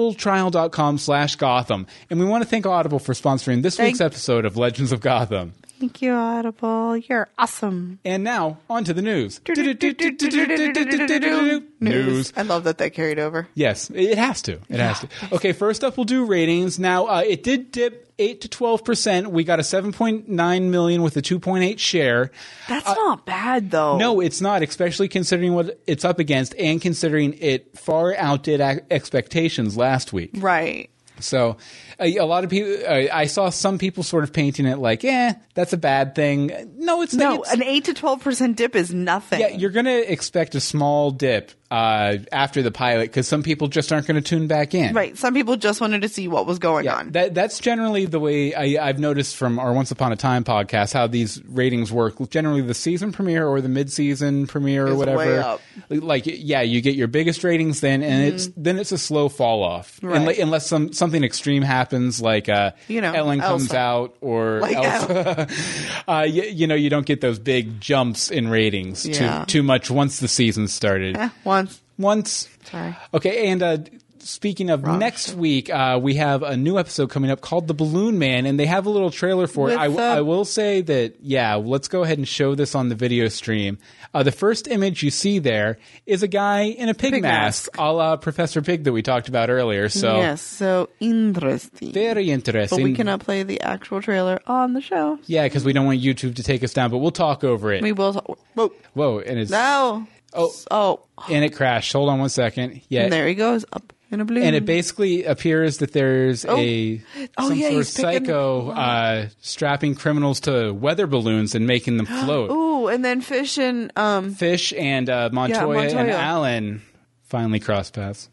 audibletrial.com/Gotham. And we want to thank Audible for sponsoring this week's episode of Legends of Gotham. Thank you, Audible. You're awesome. And now, on to the news. News. I love that carried over. Yes, it has to. It has to. Okay, first up, we'll do ratings. Now, it did dip 8 to 12%. We got a 7.9 million with a 2.8 share. That's not bad, though. No, it's not, especially considering what it's up against and considering it far outdid expectations last week. Right. So a lot of people, I saw some people sort of painting it like, that's a bad thing. No, it's not. No, an 8 to 12% dip is nothing. Yeah, you're going to expect a small dip after the pilot because some people just aren't going to tune back in. Right. Some people just wanted to see what was going on. That's generally the way I've noticed from our Once Upon a Time podcast, how these ratings work. Generally, the season premiere or the mid-season premiere or whatever. Way up. You get your biggest ratings then, and it's a slow fall off. Right. Unless something extreme happens, like Ellen comes Elsa. out or like Elsa. You don't get those big jumps in ratings too much once the season started. Once. Sorry. Okay, and speaking of next week, we have a new episode coming up called The Balloon Man, and they have a little trailer for it. I will say that, let's go ahead and show this on the video stream. The first image you see there is a guy in a pig mask, a la Professor Pig that we talked about earlier. So yes, so interesting. Very interesting. But we cannot play the actual trailer on the show. Yeah, because we don't want YouTube to take us down, but we'll talk over it. We will talk. Whoa, and it's... No. Oh. And it crashed. Hold on one second. Yeah. And there he goes, up in a balloon. And it basically appeers that there's some sort of psycho strapping criminals to weather balloons and making them float. Ooh, and then Fish and Montoya and Alan finally cross paths.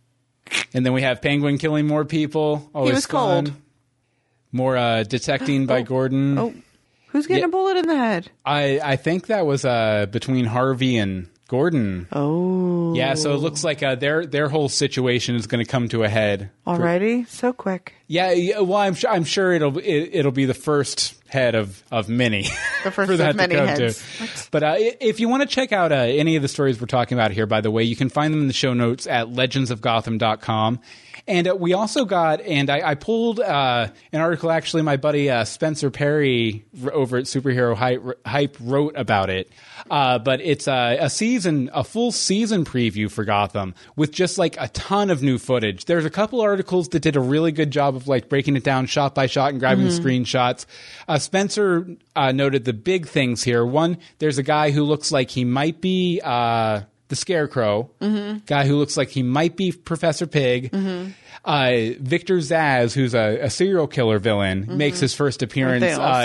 And then we have Penguin killing more people. Always he was fun. cold. More detecting by Gordon. Oh, who's getting a bullet in the head? I think that was between Harvey and Gordon. Oh. Yeah, so it looks like their whole situation is going to come to a head. Alrighty, so quick. Yeah, well, I'm sure it'll be the first head of many. The first for that of many to come heads. To. But if you want to check out any of the stories we're talking about here, by the way, you can find them in the show notes at legendsofgotham.com. And we also got, and I pulled an article, actually, my buddy Spencer Perry over at Superhero Hype wrote about it. But it's a full season preview for Gotham with just like a ton of new footage. There's a couple articles that did a really good job of like breaking it down shot by shot and grabbing screenshots. Spencer noted the big things here. One, there's a guy who looks like he might be the Scarecrow, guy who looks like he might be Professor Pig. Victor Zsasz, who's a serial killer villain, makes his first appearance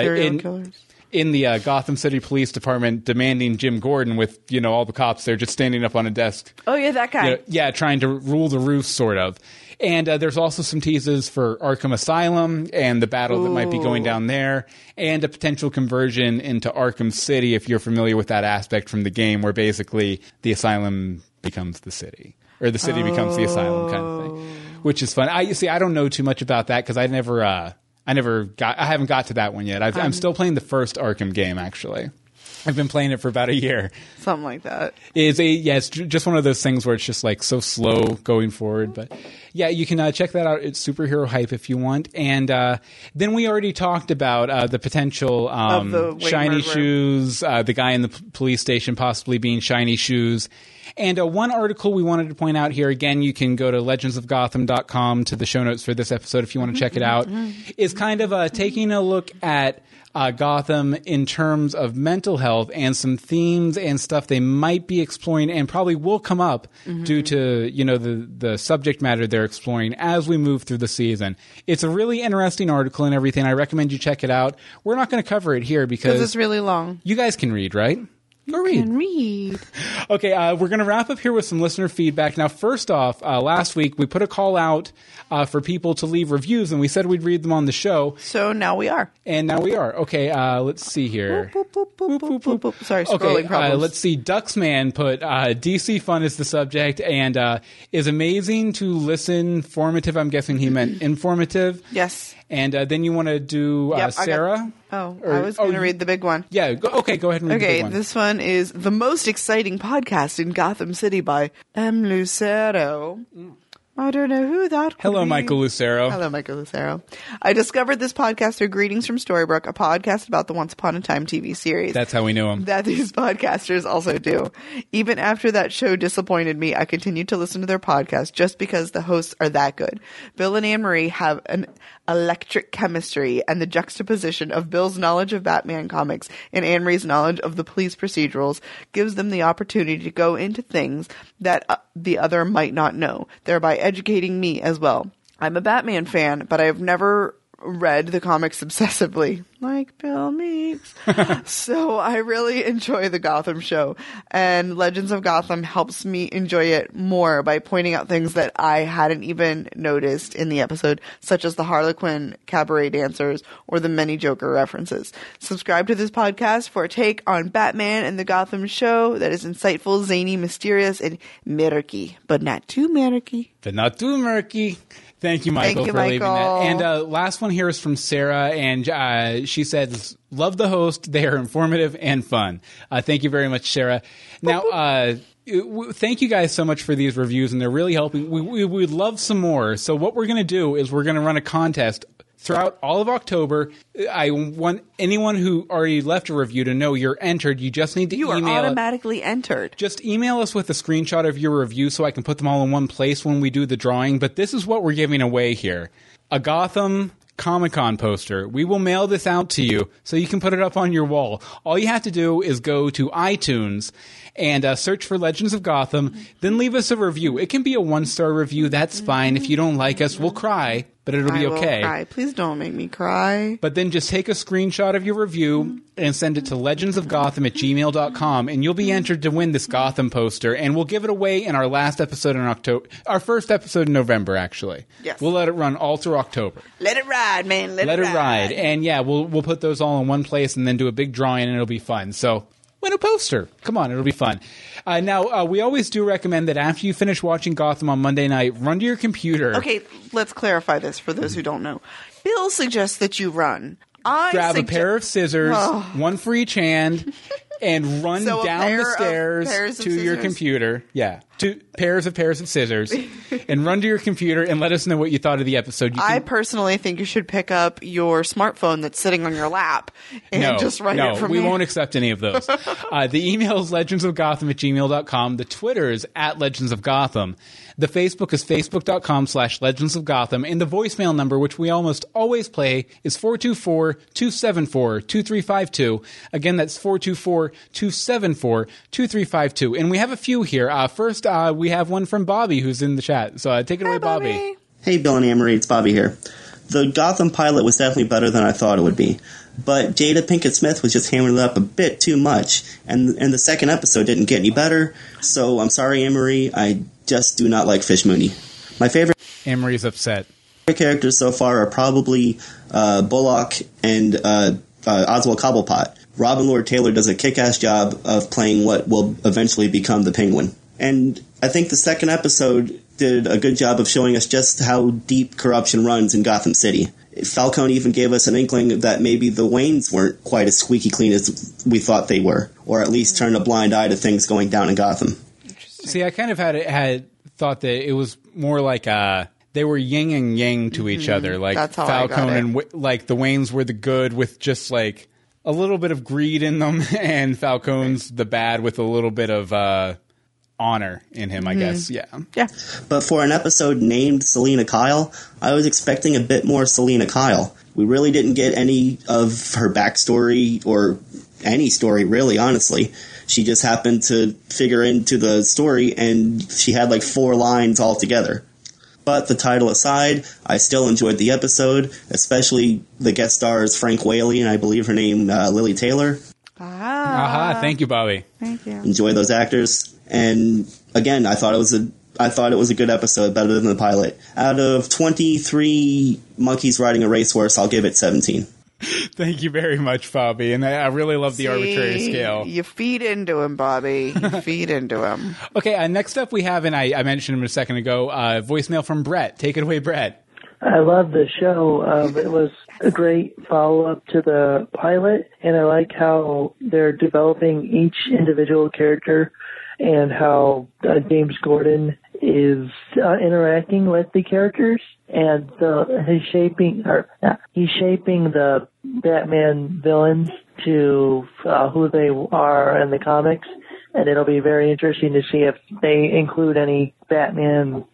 in the Gotham City Police Department, demanding Jim Gordon with, all the cops there just standing up on a desk. Oh, yeah, that guy. Trying to rule the roost, sort of. And there's also some teases for Arkham Asylum and the battle that might be going down there, and a potential conversion into Arkham City, if you're familiar with that aspect from the game, where basically the asylum becomes the city, or the city becomes the asylum, kind of thing, which is fun. I don't know too much about that because I haven't got to that one yet. I'm still playing the first Arkham game, actually. I've been playing it for about a year. Something like that. It's just one of those things where it's just like so slow going forward. But yeah, you can check that out at Superhero Hype if you want. And then we already talked about the potential Shiny Shoes, the guy in the police station possibly being Shiny Shoes. And one article we wanted to point out here, again, you can go to legendsofgotham.com to the show notes for this episode if you want to check it out, is kind of taking a look at Gotham in terms of mental health and some themes and stuff they might be exploring and probably will come up due to, the subject matter they're exploring as we move through the season. It's a really interesting article and everything. I recommend you check it out. We're not going to cover it here because it's really long. You guys can read, right? Go read. Can read. Okay, we're going to wrap up here with some listener feedback. Now, first off, last week we put a call out for people to leave reviews, and we said we'd read them on the show. So now we are. And now we are. Okay, let's see here. Boop, boop, boop, boop, boop, boop. Sorry, scrolling problems. Let's see. Duxman put DC fun is the subject and is amazing to listen. Formative, I'm guessing he meant informative. Yes. And then you want to do Sarah? I was going to read the big one. Yeah, go ahead and read the big one. Okay, this one is The Most Exciting Podcast in Gotham City by M. Lucero. I don't know who that could Hello, be. Michael Lucero. Hello, Michael Lucero. I discovered this podcast through Greetings from Storybrooke, a podcast about the Once Upon a Time TV series. That's how we knew him. That these podcasters also do. Even after that show disappointed me, I continued to listen to their podcast just because the hosts are that good. Bill and Anne-Marie have an electric chemistry, and the juxtaposition of Bill's knowledge of Batman comics and Anne-Marie's knowledge of the police procedurals gives them the opportunity to go into things that the other might not know, thereby educating me as well. I'm a Batman fan, but I have never read the comics obsessively, like Bill Meeks. So I really enjoy the Gotham show, and Legends of Gotham helps me enjoy it more by pointing out things that I hadn't even noticed in the episode, such as the Harlequin cabaret dancers or the many Joker references. Subscribe to this podcast for a take on Batman and the Gotham show that is insightful, zany, mysterious, and murky, but not too murky. But not too murky. Thank you, Michael, for leaving that. And last one here is from Sarah, and she says, love the host. They are informative and fun. Thank you very much, Sarah. Now, thank you guys so much for these reviews, and they're really helping. We would love some more. So what we're going to do is we're going to run a contest throughout all of October. I want anyone who already left a review to know you're entered. You just need to email. You are automatically entered. Just email us with a screenshot of your review so I can put them all in one place when we do the drawing. But this is what we're giving away here. A Gotham Comic-Con poster. We will mail this out to you so you can put it up on your wall. All you have to do is go to iTunes and search for Legends of Gotham, then leave us a review. It can be a 1-star review. That's fine. If you don't like us, we'll cry, but it'll be okay. I will cry. Please don't make me cry. But then just take a screenshot of your review and send it to legendsofgotham@gmail.com, and you'll be entered to win this Gotham poster, and we'll give it away in our last episode in October. Our first episode in November, actually. Yes. We'll let it run all through October. Let it ride, man. Let it ride. And yeah, we'll put those all in one place and then do a big drawing, and it'll be fun. So win a poster. Come on, it'll be fun. Now, we always do recommend that after you finish watching Gotham on Monday night, run to your computer. Okay, let's clarify this for those who don't know. Bill suggests that you run. Grab a pair of scissors, one for each hand, and run down the stairs to your computer. Yeah, two pairs of scissors, and run to your computer and let us know what you thought of the episode. I personally think you should pick up your smartphone that's sitting on your lap and just write it from we there. won't accept any of those. The email is legendsofgotham@gmail.com. The Twitter is @legendsofgotham. The Facebook is facebook.com/legendsofgotham. And the voicemail number, which we almost always play, is 424-274-2352. Again, that's 424-274-2352. And we have a few here. First, we have one from Bobby, who's in the chat. So take it away, Bobby. Hey, Bill and Anne-Marie, it's Bobby here. The Gotham pilot was definitely better than I thought it would be. But Jada Pinkett Smith was just hammering it up a bit too much. And the second episode didn't get any better. So I'm sorry, Anne-Marie, I just do not like Fish Mooney. My favorite Anne-Marie's upset. characters so far are probably Bullock and Oswald Cobblepot. Robin Lord Taylor does a kick-ass job of playing what will eventually become the Penguin. And I think the second episode did a good job of showing us just how deep corruption runs in Gotham City. Falcone even gave us an inkling that maybe the Waynes weren't quite as squeaky clean as we thought they were, or at least turned a blind eye to things going down in Gotham. See, I kind of had thought that it was more like they were yin and yang to each other. Like That's how Falcone I got and like the Waynes were the good with just like a little bit of greed in them, and Falcone's the bad with a little bit of honor in him, I guess. Yeah. But for an episode named Selina Kyle, I was expecting a bit more Selina Kyle. We really didn't get any of her backstory or any story, really, honestly. She just happened to figure into the story, and she had like 4 lines altogether. But the title aside, I still enjoyed the episode, especially the guest stars Frank Whaley and I believe her name Lily Taylor. Thank you, Bobby. Thank you. Enjoy those actors. And again, I thought it was a good episode, better than the pilot. Out of 23 monkeys riding a racehorse, I'll give it 17. Thank you very much, Bobby. And I really love the arbitrary scale. You feed into him, Bobby. You feed into him. Okay, next up we have, and I mentioned him a second ago, voicemail from Brett. Take it away, Brett. I love the show. It was a great follow-up to the pilot, and I like how they're developing each individual character and how James Gordon is interacting with the characters, and he's shaping the Batman villains to who they are in the comics, and it'll be very interesting to see if they include any Batman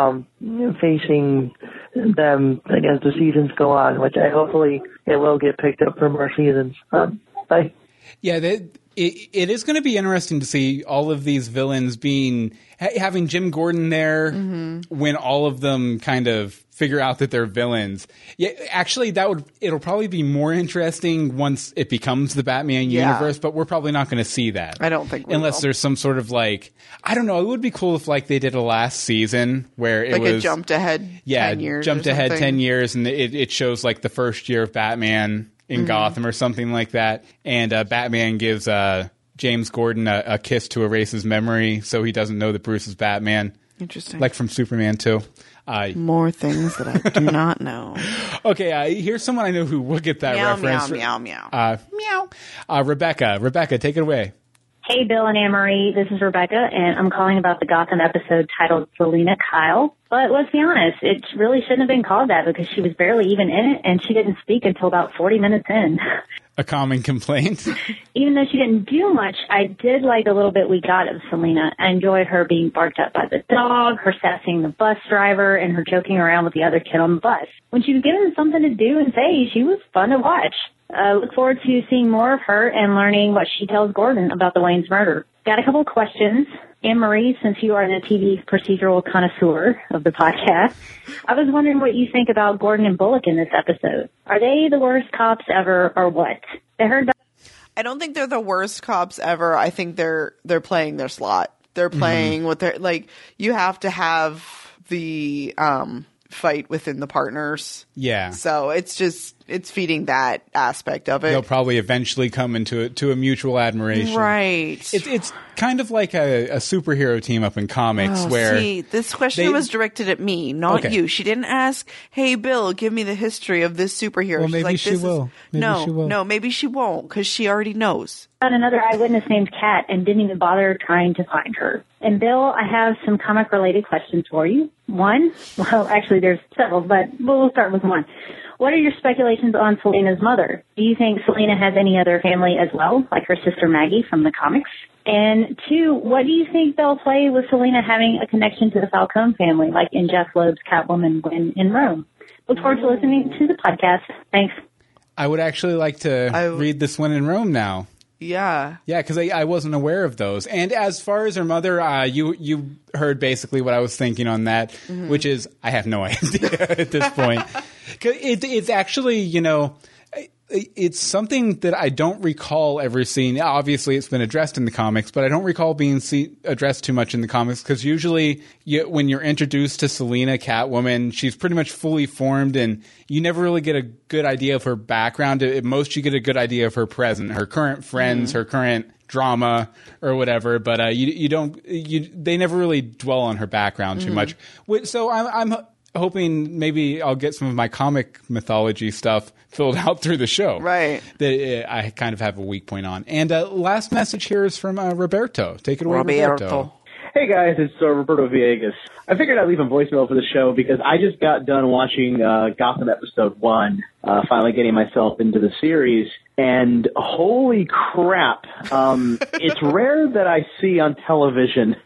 facing them as the seasons go on, which hopefully it will get picked up for more seasons. Bye. Yeah, it is going to be interesting to see all of these villains having Jim Gordon there when all of them kind of figure out that they're villains. Yeah, actually, it'll probably be more interesting once it becomes the Batman universe, but we're probably not going to see that. I don't think we unless will. There's some sort of like, I don't know. It would be cool if like they did a last season where it was jumped ahead 10 years. Jumped ahead 10 years, and it shows like the first year of Batman in Gotham or something like that, and Batman gives James Gordon a kiss to erase his memory so he doesn't know that Bruce is Batman. Interesting. Like from Superman 2. More things that I do not know. Okay, here's someone I know who will get that reference. Meow, meow. Rebecca, take it away. Hey, Bill and Anne-Marie, this is Rebecca, and I'm calling about the Gotham episode titled Selina Kyle. But let's be honest, it really shouldn't have been called that because she was barely even in it, and she didn't speak until about 40 minutes in. A common complaint. Even though she didn't do much, I did like the little bit we got of Selina. I enjoyed her being barked at by the dog, her sassing the bus driver, and her joking around with the other kid on the bus. When she was given something to do and say, she was fun to watch. Look forward to seeing more of her and learning what she tells Gordon about the Wayne's murder. Got a couple of questions. Anne-Marie, since you are the TV procedural connoisseur of the podcast, I was wondering what you think about Gordon and Bullock in this episode. Are they the worst cops ever, or what? I don't think they're the worst cops ever. I think they're playing their slot. They're playing with their, like, you have to have the fight within the partners. Yeah. So it's feeding that aspect of it. They'll probably eventually come into a mutual admiration. Right. It's kind of like a superhero team up in comics where... See, this question was directed at me, not you. She didn't ask, hey, Bill, give me the history of this superhero. Well, She's maybe like, she will. No, maybe she won't, because she already knows. Another eyewitness named Kat and didn't even bother trying to find her. And Bill, I have some comic-related questions for you. One, well, actually there's several, but we'll start with one. What are your speculations on Selena's mother? Do you think Selena has any other family as well, like her sister Maggie from the comics? And two, what do you think they'll play with Selena having a connection to the Falcone family, like in Jeff Loeb's Catwoman when in Rome? Look forward to listening to the podcast. Thanks. I would actually like to read this one in Rome now. Yeah. Yeah, because I wasn't aware of those. And as far as her mother, you heard basically what I was thinking on that, which is I have no idea at this point. It's actually, it's something that I don't recall ever seeing. Obviously, it's been addressed in the comics, but I don't recall being addressed too much in the comics because usually when you're introduced to Selena, Catwoman, she's pretty much fully formed and you never really get a good idea of her background. At most, you get a good idea of her present, her current friends, her current drama or whatever, but they never really dwell on her background too much. So I'm hoping maybe I'll get some of my comic mythology stuff filled out through the show. Right. That I kind of have a weak point on. And last message here is from Roberto. Take it away, Roberto. Hey guys, it's Roberto Villegas. I figured I'd leave a voicemail for the show because I just got done watching Gotham episode 1, finally getting myself into the series, and holy crap, it's rare that I see on television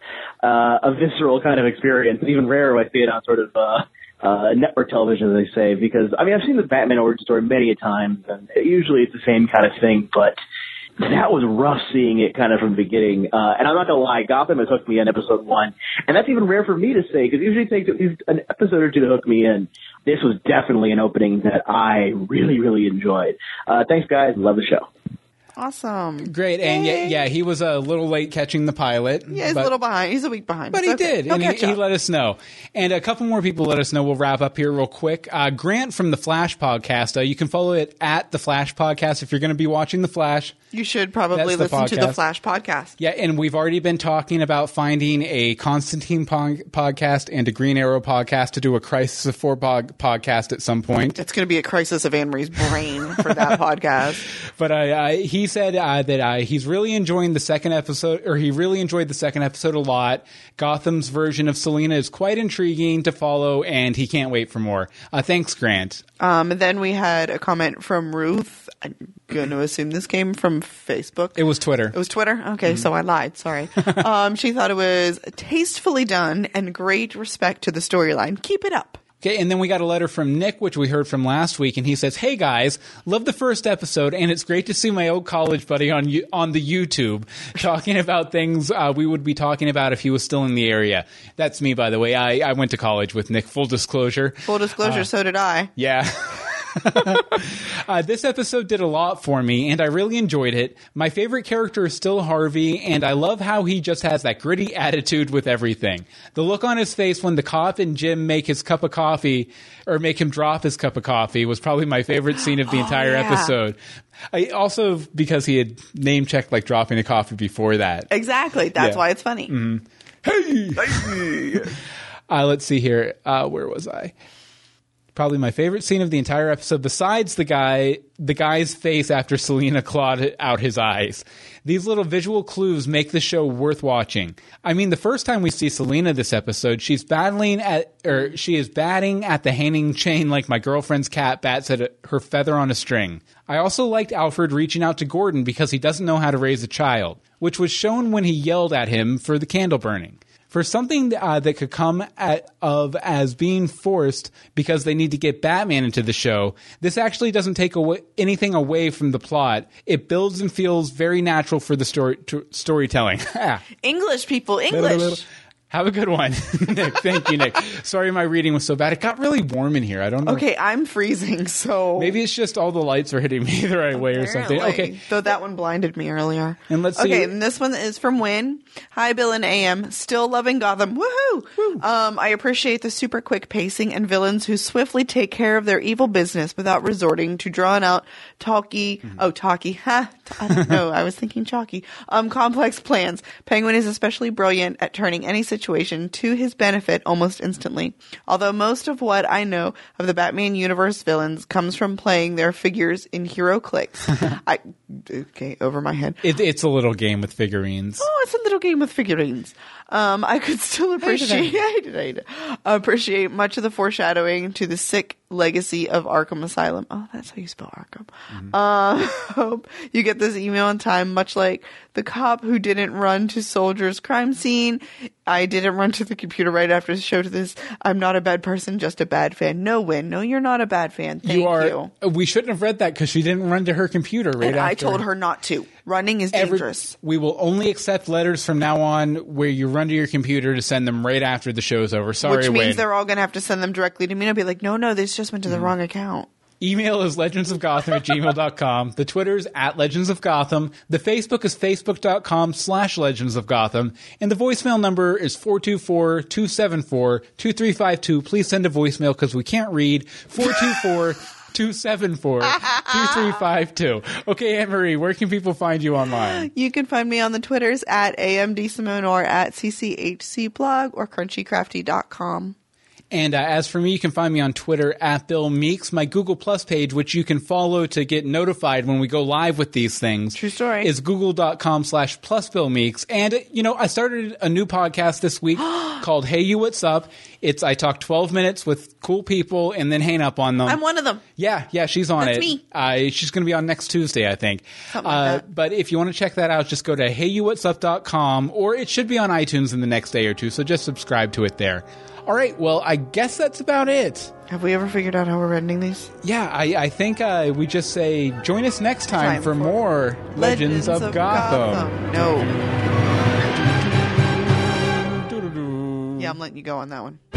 a visceral kind of experience, and even rarer I see it on sort of network television, as they say, because, I mean, I've seen the Batman origin story many a times, and usually it's the same kind of thing, but that was rough seeing it kind of from the beginning. And I'm not going to lie, Gotham has hooked me in episode 1. And that's even rare for me to say, because it usually takes at least an episode or two to hook me in. This was definitely an opening that I really, really enjoyed. Thanks, guys. Love the show. Awesome. Great. And yeah, he was a little late catching the pilot. Yeah, he's a little behind. He's a week behind. But he did. And he let us know. And a couple more people let us know. We'll wrap up here real quick. Grant from the Flash podcast. You can follow it at the Flash podcast if you're going to be watching the Flash. You should probably listen to the Flash podcast. Yeah, and we've already been talking about finding a Constantine podcast and a Green Arrow podcast to do a Crisis of 4 podcast at some point. It's going to be a crisis of Anne-Marie's brain for that podcast. But he said that he's really enjoying the second episode, or he really enjoyed the second episode a lot. Gotham's version of Selena is quite intriguing to follow, and he can't wait for more. Thanks, Grant. And then we had a comment from Ruth. I'm going to assume this came from Facebook. It was Twitter. It was Twitter? Okay, so I lied. Sorry. She thought it was tastefully done and great respect to the storyline. Keep it up. Okay, and then we got a letter from Nick, which we heard from last week, and he says, "Hey guys, love the first episode, and it's great to see my old college buddy on the YouTube talking about things we would be talking about if he was still in the area." That's me, by the way. I went to college with Nick. Full disclosure. Full disclosure. So did I. Yeah. This episode did a lot for me, and I really enjoyed it. My favorite character is still Harvey, and I love how he just has that gritty attitude with everything. The look on his face when the cop and Jim make his cup of coffee, or make him drop his cup of coffee, was probably my favorite scene of the entire episode. Also, because he had name-checked like dropping the coffee before that. Exactly. That's why it's funny. Mm-hmm. Hey! Let's see here. Where was I? Probably my favorite scene of the entire episode, besides the guy's face after Selena clawed out his eyes. These little visual clues make the show worth watching. I mean, the first time we see Selena this episode, she is batting at the hanging chain like my girlfriend's cat bats at her feather on a string. I also liked Alfred reaching out to Gordon because he doesn't know how to raise a child, which was shown when he yelled at him for the candle burning. For something that could come as being forced because they need to get Batman into the show, this actually doesn't take anything away from the plot. It builds and feels very natural for the storytelling. English, people, English. Have a good one, Nick. Thank you, Nick. Sorry my reading was so bad. It got really warm in here. I don't know. Okay, I'm freezing, so... Maybe it's just all the lights are hitting me the right way or something. Okay. Though that one blinded me earlier. And let's see. Okay, and this one is from Win. Hi, Bill and AM. Still loving Gotham. Woohoo! I appreciate the super quick pacing and villains who swiftly take care of their evil business without resorting to drawn out, talky. Ha! I don't know. I was thinking chalky. Complex plans. Penguin is especially brilliant at turning any situation to his benefit almost instantly. Although most of what I know of the Batman universe villains comes from playing their figures in Hero Clicks. Okay, over my head. It's a little game with figurines. Oh, it's a little game with figurines. I could still appreciate much of the foreshadowing to the sick legacy of Arkham Asylum. Oh, that's how you spell Arkham. Hope you get this email in time, much like the cop who didn't run to Soldier's crime scene. I didn't run to the computer right after the show to this. I'm not a bad person, just a bad fan. No, Win. No, you're not a bad fan. Thank you. We shouldn't have read that because she didn't run to her computer right after. I told her not to. Running is dangerous. We will only accept letters from now on where you run to your computer to send them right after the show's over. Sorry, Which means Win. they're all going to have to send them directly to me. And I'll be like, no, this just went to the wrong account. Email is legendsofgotham@gmail.com. The Twitter's @legendsofgotham. The Facebook is facebook.com/legendsofgotham. And the voicemail number is 424-274-2352. Please send a voicemail because we can't read. 424-274-2352. Okay, Anne-Marie, where can people find you online? You can find me on the Twitters @AMDSimone or @CCHCblog or crunchycrafty.com. And as for me, you can find me on Twitter @BillMeeks. My Google Plus page, which you can follow to get notified when we go live with these things. True story. Is google.com/plusBillMeeks. And, I started a new podcast this week called Hey You What's Up. I talk 12 minutes with cool people and then hang up on them. I'm one of them. Yeah, she's on That's it. me. She's going to be on next Tuesday, I think. Something like that. But if you want to check that out, just go to heyyouwhatsup.com, or it should be on iTunes in the next day or two, so just subscribe to it there. All right, well, I guess that's about it. Have we ever figured out how we're ending these? Yeah, I think we just say join us next time for more Legends of Gotham. No. Yeah, I'm letting you go on that one.